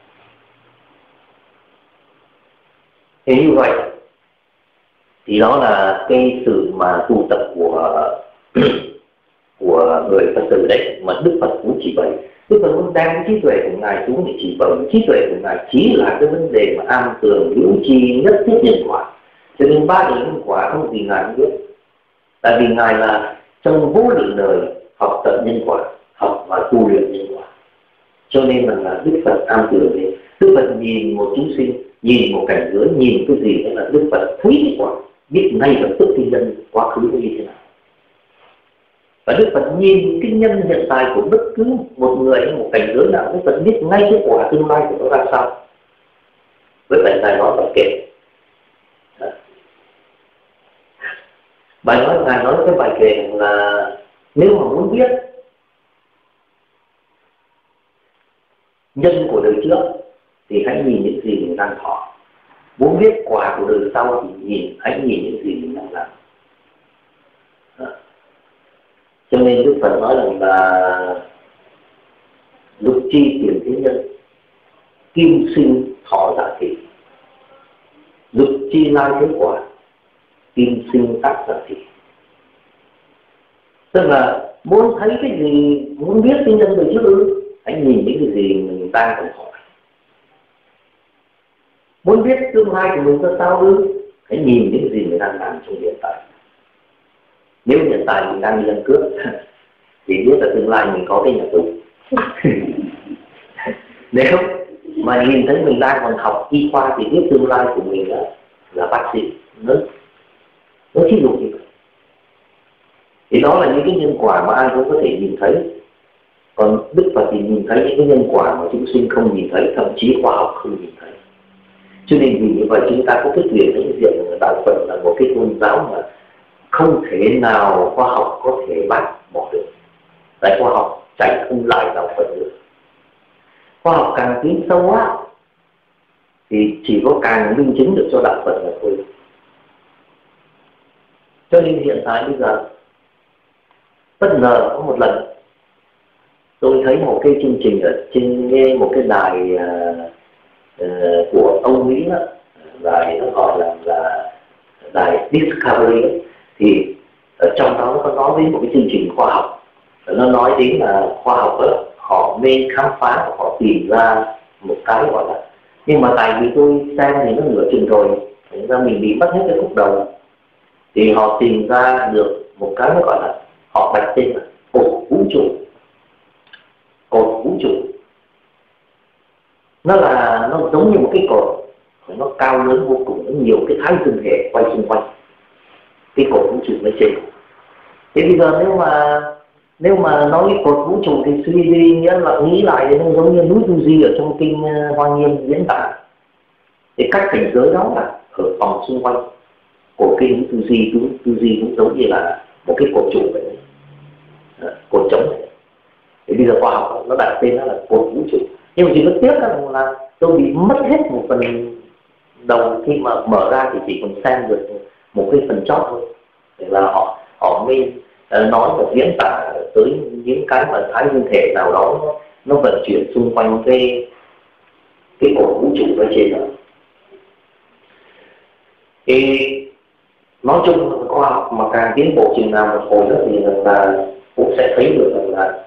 Thế như vậy thì đó là cái sự mà tu tập của của người Phật tử đấy mà Đức Phật cũng chỉ bày. Đức Phật muốn đem cái trí tuệ của ngài xuống để chỉ bày. Trí tuệ của ngài chỉ là cái vấn đề mà am tường hữu chi nhất thiết nhân quả. Cho nên ba điều nhân quả không vì ngài không biết. Tại vì ngài là trong vô lượng đời học tập nhân quả, học và tu luyện nhân quả. Cho nên là, là Đức Phật am tường đấy. Đức Phật nhìn một chúng sinh, nhìn một cảnh giới, nhìn cái gì đó là Đức Phật thấy cái quả, biết ngay lập tức cái nhân quá khứ nó như thế nào. Và Đức Phật nhìn cái nhân hiện tại của bất cứ một người hay một cảnh giới nào, Đức Phật biết ngay cái quả tương lai của nó ra sao. Vậy vậy Ngài nói bài kệ. Bài nói Ngài nói cái bài kệ là nếu mà muốn biết nhân của đời trước thì hãy nhìn những gì mình đang thọ. Muốn biết quả của đời sau thì nhìn hãy nhìn những gì mình đang làm. Đó. Cho nên Đức Phật nói rằng là lục chi tiền thế nhân, kim sinh thọ giả thị. Lục chi lai thế quả, kim sinh tác giả thị. Tức là muốn thấy cái gì, muốn biết cái nhân đời trước ư, hãy nhìn những cái gì mình đang cần hỏi. Muốn biết tương lai của mình ra sao ư, hãy nhìn những gì mình đang làm trong hiện tại. Nếu hiện tại mình đang đi ăn cướp thì biết là tương lai mình có cái nhà tù. Nếu mà nhìn thấy mình đang còn học y khoa thì biết tương lai của mình là, là bác sĩ. Nó, nó thí dụ như vậy. Thì đó là những cái nhân quả mà ai cũng có thể nhìn thấy. Còn Đức Phật thì nhìn thấy những cái nhân quả mà chúng sinh không nhìn thấy, thậm chí khoa học không nhìn thấy. Cho nên vì như vậy chúng ta có cái quyền đánh diện đạo Phật là một cái tôn giáo mà không thể nào khoa học có thể bác bỏ được. Tại khoa học chạy không lại đạo Phật được. Khoa học càng tiến sâu á thì chỉ có càng minh chứng được cho đạo Phật là thôi. Cho nên hiện tại bây giờ bất ngờ có một lần tôi thấy một cái chương trình ở trên một cái đài uh, uh, của ông Mỹ đó, đài nó gọi là, là đài Discovery đó. Thì ở trong đó nó có nói đến một cái chương trình khoa học, nó nói đến là khoa học đó, họ nên khám phá, họ tìm ra một cái gọi là, nhưng mà tại vì tôi xem thì nó nửa chừng rồi, thành ra mình bị mất hết cái khúc đầu. Thì họ tìm ra được một cái nó gọi là, họ đặt tên là cột vũ trụ. Cột vũ trụ nó là, nó giống như một cái cột, nó cao lớn vô cùng, nó nhiều cái thái dương hệ quay xung quanh cái cột vũ trụ nói trên. Thế bây giờ nếu mà nếu mà nói cái cột vũ trụ thì suy đi nghĩa là nghĩ lại thì nó giống như núi Tu Di ở trong kinh Hoa Nghiêm diễn tả. Thì các cảnh giới đó là ở vòng xung quanh của kinh núi Tu Di, Tu Di cũng giống như là một cái cột trụ vậy, cột trống vậy. Thì bây giờ khoa học nó đặt tên nó là cột vũ trụ. Nhưng mà chỉ có tiếc là tôi bị mất hết một phần đầu, khi mà mở ra thì chỉ còn xem được một cái phần chót thôi. Để là họ họ mới uh, nói và diễn tả tới những cái mà thái dương thể nào đó nó, nó vận chuyển xung quanh cái cái cột vũ trụ ở trên đó. Thì nói chung là khoa học mà càng tiến bộ chừng nào một hồi đó thì là cũng sẽ thấy được rằng là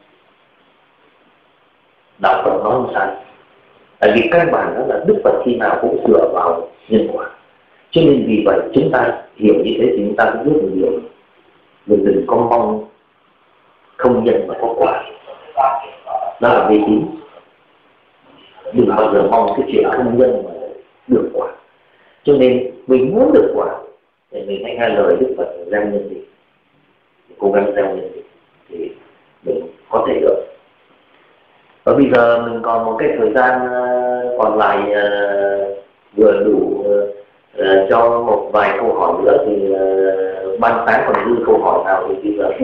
đạo Phật nói không sai. Tại vì căn bản đó là Đức Phật khi nào cũng dựa vào nhân quả. Cho nên vì vậy chúng ta hiểu như thế thì chúng ta cũng biết một điều, mình đừng có mong không nhân mà có quả. Đó là mê tín. Đừng bao giờ mong cái chuyện không nhân mà được quả. Cho nên mình muốn được quả thì mình hãy nghe lời Đức Phật gieo nhân gì, cố gắng gieo nhân gì thì mình có thể được. Và bây giờ mình còn một cái thời gian còn lại uh, vừa đủ uh, cho một vài câu hỏi nữa thì uh, ban sáng còn dư câu hỏi nào thì bây giờ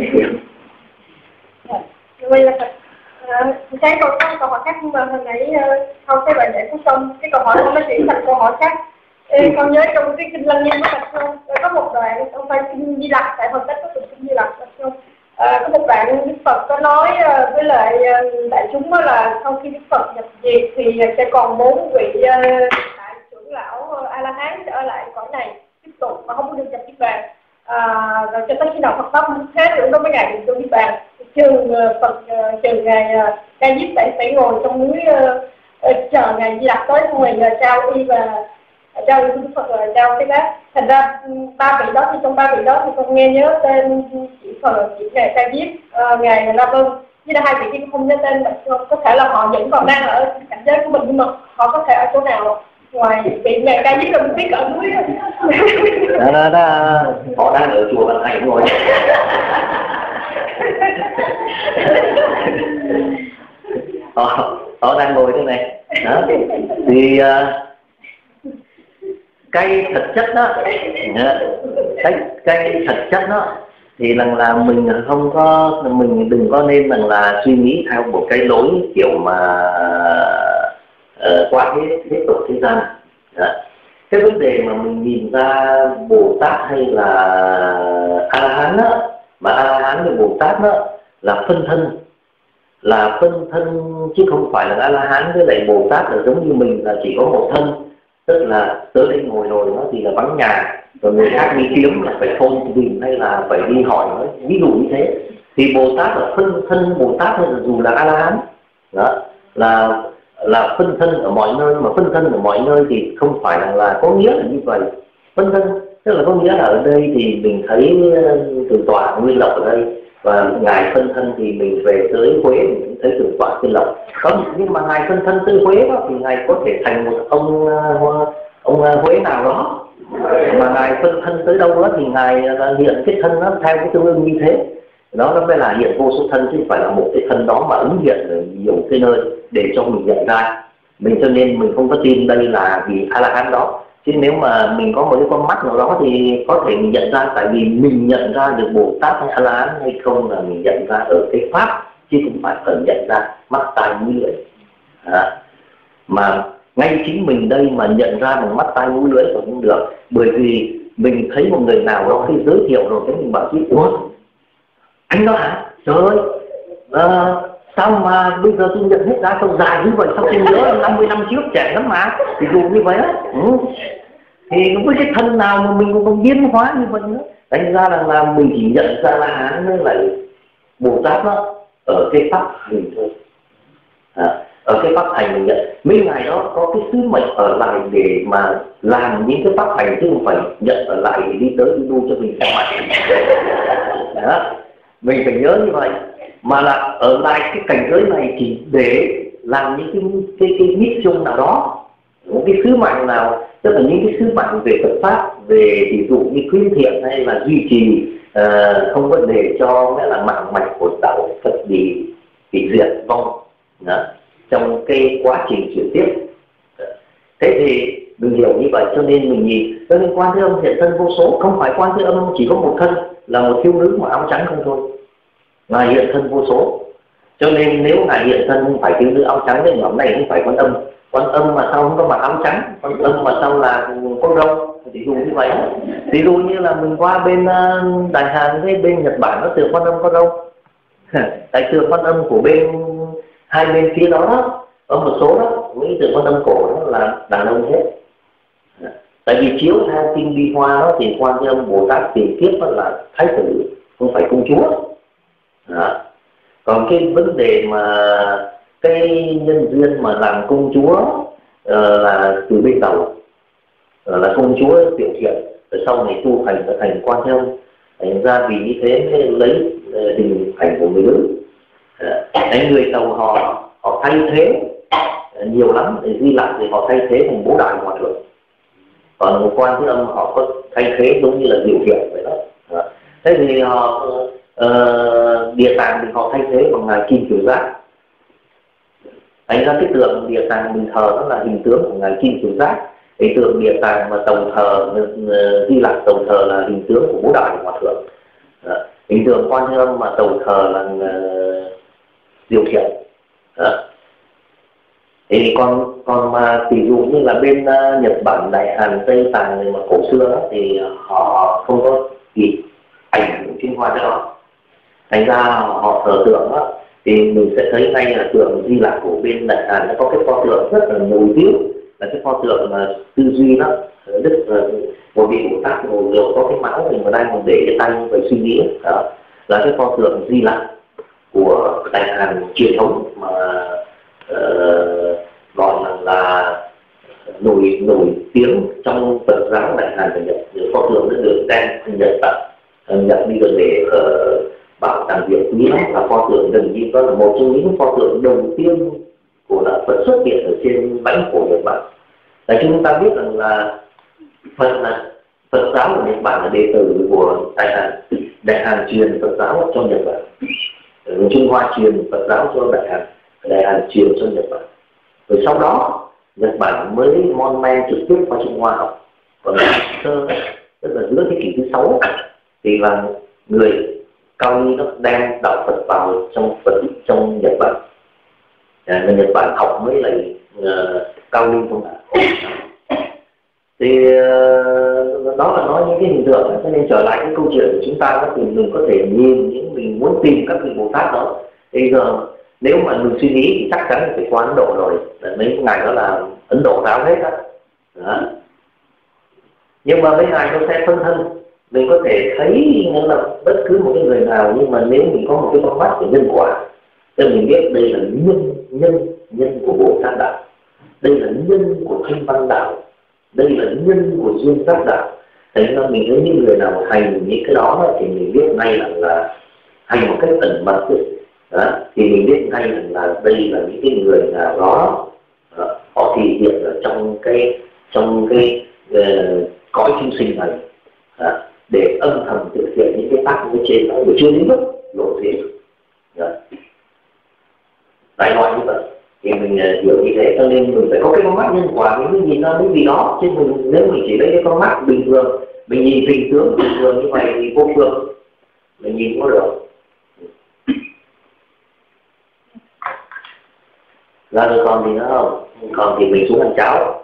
Vậy là uh, cái câu câu hỏi khác, nhưng mà hồi nãy uh, không cái bạn giải thích xong cái câu hỏi không nó chuyển thành câu hỏi khác. Ê, con nhớ trong cái kinh Lăng Nghiêm có đặt không? Có một đoạn không phải kinh Di Lặc, tại phần cách có từng kinh Di Lặc đặt không? À, có một đoạn Đức Phật có nói uh, với lại uh, đại chúng đó là sau khi Đức Phật nhập diệt thì sẽ còn bốn vị uh, đại trưởng lão uh, A La Hán ở lại cõi này tiếp tục mà không có được nhập niết bàn. À, rồi cho tới khi nào Phật pháp mất hết thì nó mới ngày được vô niết bàn. Trừ uh, Phật uh, trừ ngày uh, Ca Diếp phải phải ngồi trong núi uh, uh, chờ ngày Di Lặc tới xong rồi uh, trao y và trao y Đức Phật rồi trao cái bát. Thành ra ba vị đó thì trong ba vị đó thì con nghe nhớ tên chỉ Phật, chỉ ngài Ca Diếp, uh, ngài La Vân, với là hai vị kia không nhớ tên. Có thể là họ vẫn còn đang ở cảnh giới của mình, nhưng mà họ có thể ở chỗ nào ngoài vị ngài Ca Diếp là mình biết ở núi đó. Đó, đó, họ đang ở chùa Văn Hành rồi. họ, họ đang ngồi thế này đó. Thì uh, cái thực chất đó, cái, cái thực chất đó thì rằng là mình không có, mình đừng có nên rằng là suy nghĩ theo một cái lối kiểu mà uh, quá hết hết tục thế gian. Đó. Cái vấn đề mà mình nhìn ra Bồ Tát hay là A La Hán đó, mà A La Hán với Bồ Tát đó là phân thân, là phân thân chứ không phải là A La Hán với lại Bồ Tát là giống như mình là chỉ có một thân, tức là tới đây ngồi rồi nó thì là vắng nhà, rồi người khác đi kiếm là phải phone tìm hay là phải đi hỏi nó, ví dụ như thế. Thì Bồ Tát là phân thân Bồ Tát hay là dù là A La Hán đó, là là phân thân ở mọi nơi, mà phân thân ở mọi nơi thì không phải là, là có nghĩa là như vậy. Phân thân tức là có nghĩa là ở đây thì mình thấy Thượng tọa Nguyên Lộc ở đây, và ngài phân thân thì mình về tới Huế mình cũng thấy Thượng tọa Nguyên Lộc. Có nhưng mà ngài phân thân tới Huế đó, thì ngài có thể thành một ông ông Huế nào đó, mà ngài phân thân tới đâu đó thì ngài hiện cái thân nó theo cái tương ưng như thế. Đó nó mới là hiện vô số thân, chứ không phải là một cái thân đó mà ứng hiện ở nhiều cái nơi để cho mình nhận ra. Mình cho nên mình không có tin đây là vì A La Hán đó, chứ nếu mà mình có một cái con mắt nào đó thì có thể mình nhận ra, tại vì mình nhận ra được Bồ Tát hay A La Hán hay không là mình nhận ra ở cái pháp, chứ không phải cần nhận ra mắt tai mũi lưỡi. À, mà ngay chính mình đây mà nhận ra bằng mắt tai mũi lưỡi còn không được, bởi vì mình thấy một người nào đó khi giới thiệu rồi cái mình bảo chứ ủa anh đó hả, trời ơi à, sao mà bây giờ tôi nhận hết ra sao dài như vậy, sao tôi nhớ năm mươi năm trước trẻ lắm mà, thì dù như vậy đó. Ừ. Thì với cái thân nào mà mình còn biến hóa như vậy nữa, đánh ra là, là mình chỉ nhận ra La Hán với lại Bồ Tát đó ở cái pháp hành thôi. À, ở cái pháp hành mình nhận mấy ngày đó có cái sứ mệnh ở lại để mà làm những cái pháp hành, chứ không phải nhận ở lại để đi tới đi đu cho mình xem mạnh. Đó, mình phải nhớ như vậy, mà là ở lại cái cảnh giới này chỉ để làm những cái cái cái mission nào đó, một cái sứ mạng nào, tức là những cái sứ mạng về Phật pháp, về ví dụ như khuyến thiện hay là duy trì, uh, không có để cho nghĩa là mạng mạch của đạo Phật bị bị diệt vong đó, trong cái quá trình chuyển tiếp. Thế thì mình hiểu như vậy, cho nên mình nhìn, cho nên Quan Thế Âm hiện thân vô số, không phải Quan Thế Âm chỉ có một thân là một thiếu nữ mà áo trắng không thôi, ngài hiện thân vô số. Cho nên nếu ngài hiện thân không phải thiếu nữ áo trắng thì nhóm này không phải Quan Âm. Quan Âm mà sao không có mặc áo trắng, Quan Âm mà sao là có râu, thì dù như vậy. Ví dụ như là mình qua bên Đại Hàn với bên Nhật Bản nó tượng Quan Âm có râu, tại tượng Quan Âm của bên hai bên phía đó, ở một số đó mấy tượng Quan Âm cổ đó là đàn ông hết. Tại vì chiếu theo kinh Vi Hoa đó thì Quan Thế Âm Bồ Tát tiền kiếp đó là thái tử, không phải công chúa. Đó. Còn cái vấn đề mà cái nhân duyên mà làm công chúa uh, là từ bên đầu, uh, là công chúa Tiểu Thiện, rồi sau này tu hành trở thành Quan Thế Âm. Thành ra vì như thế mới lấy uh, hình ảnh của người nữ. Uh, người Tàu họ họ thay thế uh, nhiều lắm, để Di Lặc thì họ thay thế thành Bố Đại Hòa Thượng. Còn một Quan Thế Âm họ có thay thế giống như là Tiểu Thiện vậy đó. Uh, thế thì họ uh, Địa Tạng thì họ thay thế bằng ngài Kim Cửu Giác. Thành ra cái tượng Địa Tạng mình thờ đó là hình tướng của ngài Kim Cửu Giác. Cái tượng Địa Tạng mà Tàu thờ uh, Di Lặc Tàu thờ là hình tướng của Bố Đại Hòa Thượng. Uh, hình tượng Quan Thế Âm mà Tàu thờ là uh, Diệu Thiện. Uh. Thì còn còn mà ví dụ như là bên uh, Nhật Bản, Đại Hàn, Tây Tạng mà cổ xưa đó, thì họ không có gì ảnh hưởng chuyên hoa đó. Thành ra họ thờ tượng đó thì mình sẽ thấy ngay là tượng Di Lặc của bên Đại Hàn nó có cái pho tượng rất là nổi tiếng, là cái pho tượng mà tư duy đó, đức một vị Bồ Tát ngồi rồi có cái máu mình mà đang còn để cái tay phải suy nghĩ đó, là cái pho tượng Di Lặc của Đại Hàn truyền thống mà uh, gọi là, là nổi nổi tiếng trong Phật giáo Đại Hàn và Nhật. Pho tượng nó được đem Nhật Bản Nhật đi được để uh, bảo tàng việc quý lắm, là pho tượng gần như đó là một trong những pho tượng đầu tiên của đạo Phật xuất hiện ở trên lãnh thổ Nhật Bản. Tại chúng ta biết rằng là Phật là Phật giáo của Nhật Bản là đệ tử của Đại Hàn. Đại Hàn truyền Phật giáo cho Nhật Bản, Trung Hoa truyền Phật giáo cho Đại Hàn, Đại Hàn truyền cho Nhật Bản. Rồi sau đó Nhật Bản mới mon men trực tiếp qua Trung Hoa học. Còn sơ tức là giữa thế kỷ thứ sáu thì là người Cao Ly nó đem đạo Phật vào trong Phật trong Nhật Bản. À, người Nhật Bản học mới lại uh, Cao Ly không ạ? Thì uh, đó là nói những cái hình tượng, cho nên trở lại cái câu chuyện của chúng ta thì mình có thể nhìn những mình muốn tìm các vị Bồ Tát đó. Bây giờ nếu mà mình suy nghĩ thì chắc chắn phải qua Ấn Độ rồi, mấy ngày đó là Ấn Độ giáo hết á. Đó. Nhưng mà mấy ngày nó sẽ phân thân, mình có thể thấy là bất cứ một cái người nào, nhưng mà nếu mình có một cái con mắt về nhân quả, thì mình biết đây là nhân nhân nhân của Bồ Tát đạo, đây là nhân của Thanh Văn đạo, đây là nhân của Duyên Giác đạo. Thế nên mình thấy những người nào hành những cái đó thì mình biết ngay là, là hành một cách ẩn mật đó, thì mình biết ngay là, là đây là những cái người nào đó, đó họ thể hiện ở trong cái trong cái uh, cõi chúng sinh này, đó, để âm thầm thực hiện những cái tác như trên đó, chưa đến mức lộ diện. Đại loại như vậy thì mình uh, hiểu như thế, cho nên mình phải có cái con mắt nhân quả, mình mới nhìn ra những gì đó. Chứ mình nếu mình chỉ lấy cái con mắt bình thường, mình nhìn hình tướng bình thường như vậy thì vô phương, mình nhìn không có được. Ra rồi còn gì nữa không? Còn thì mình xuống ăn cháo.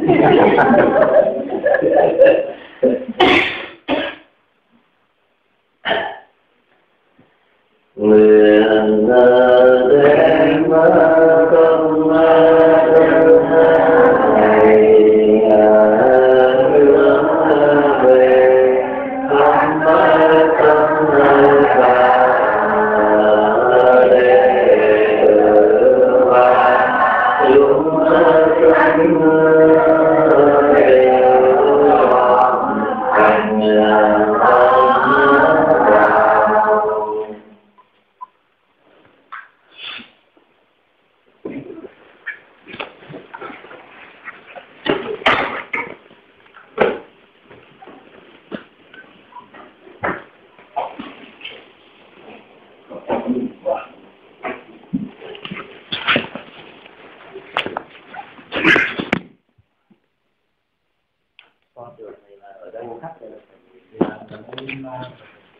Nguyện đem công này hướng về không tâm và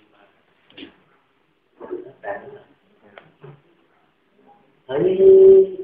thấy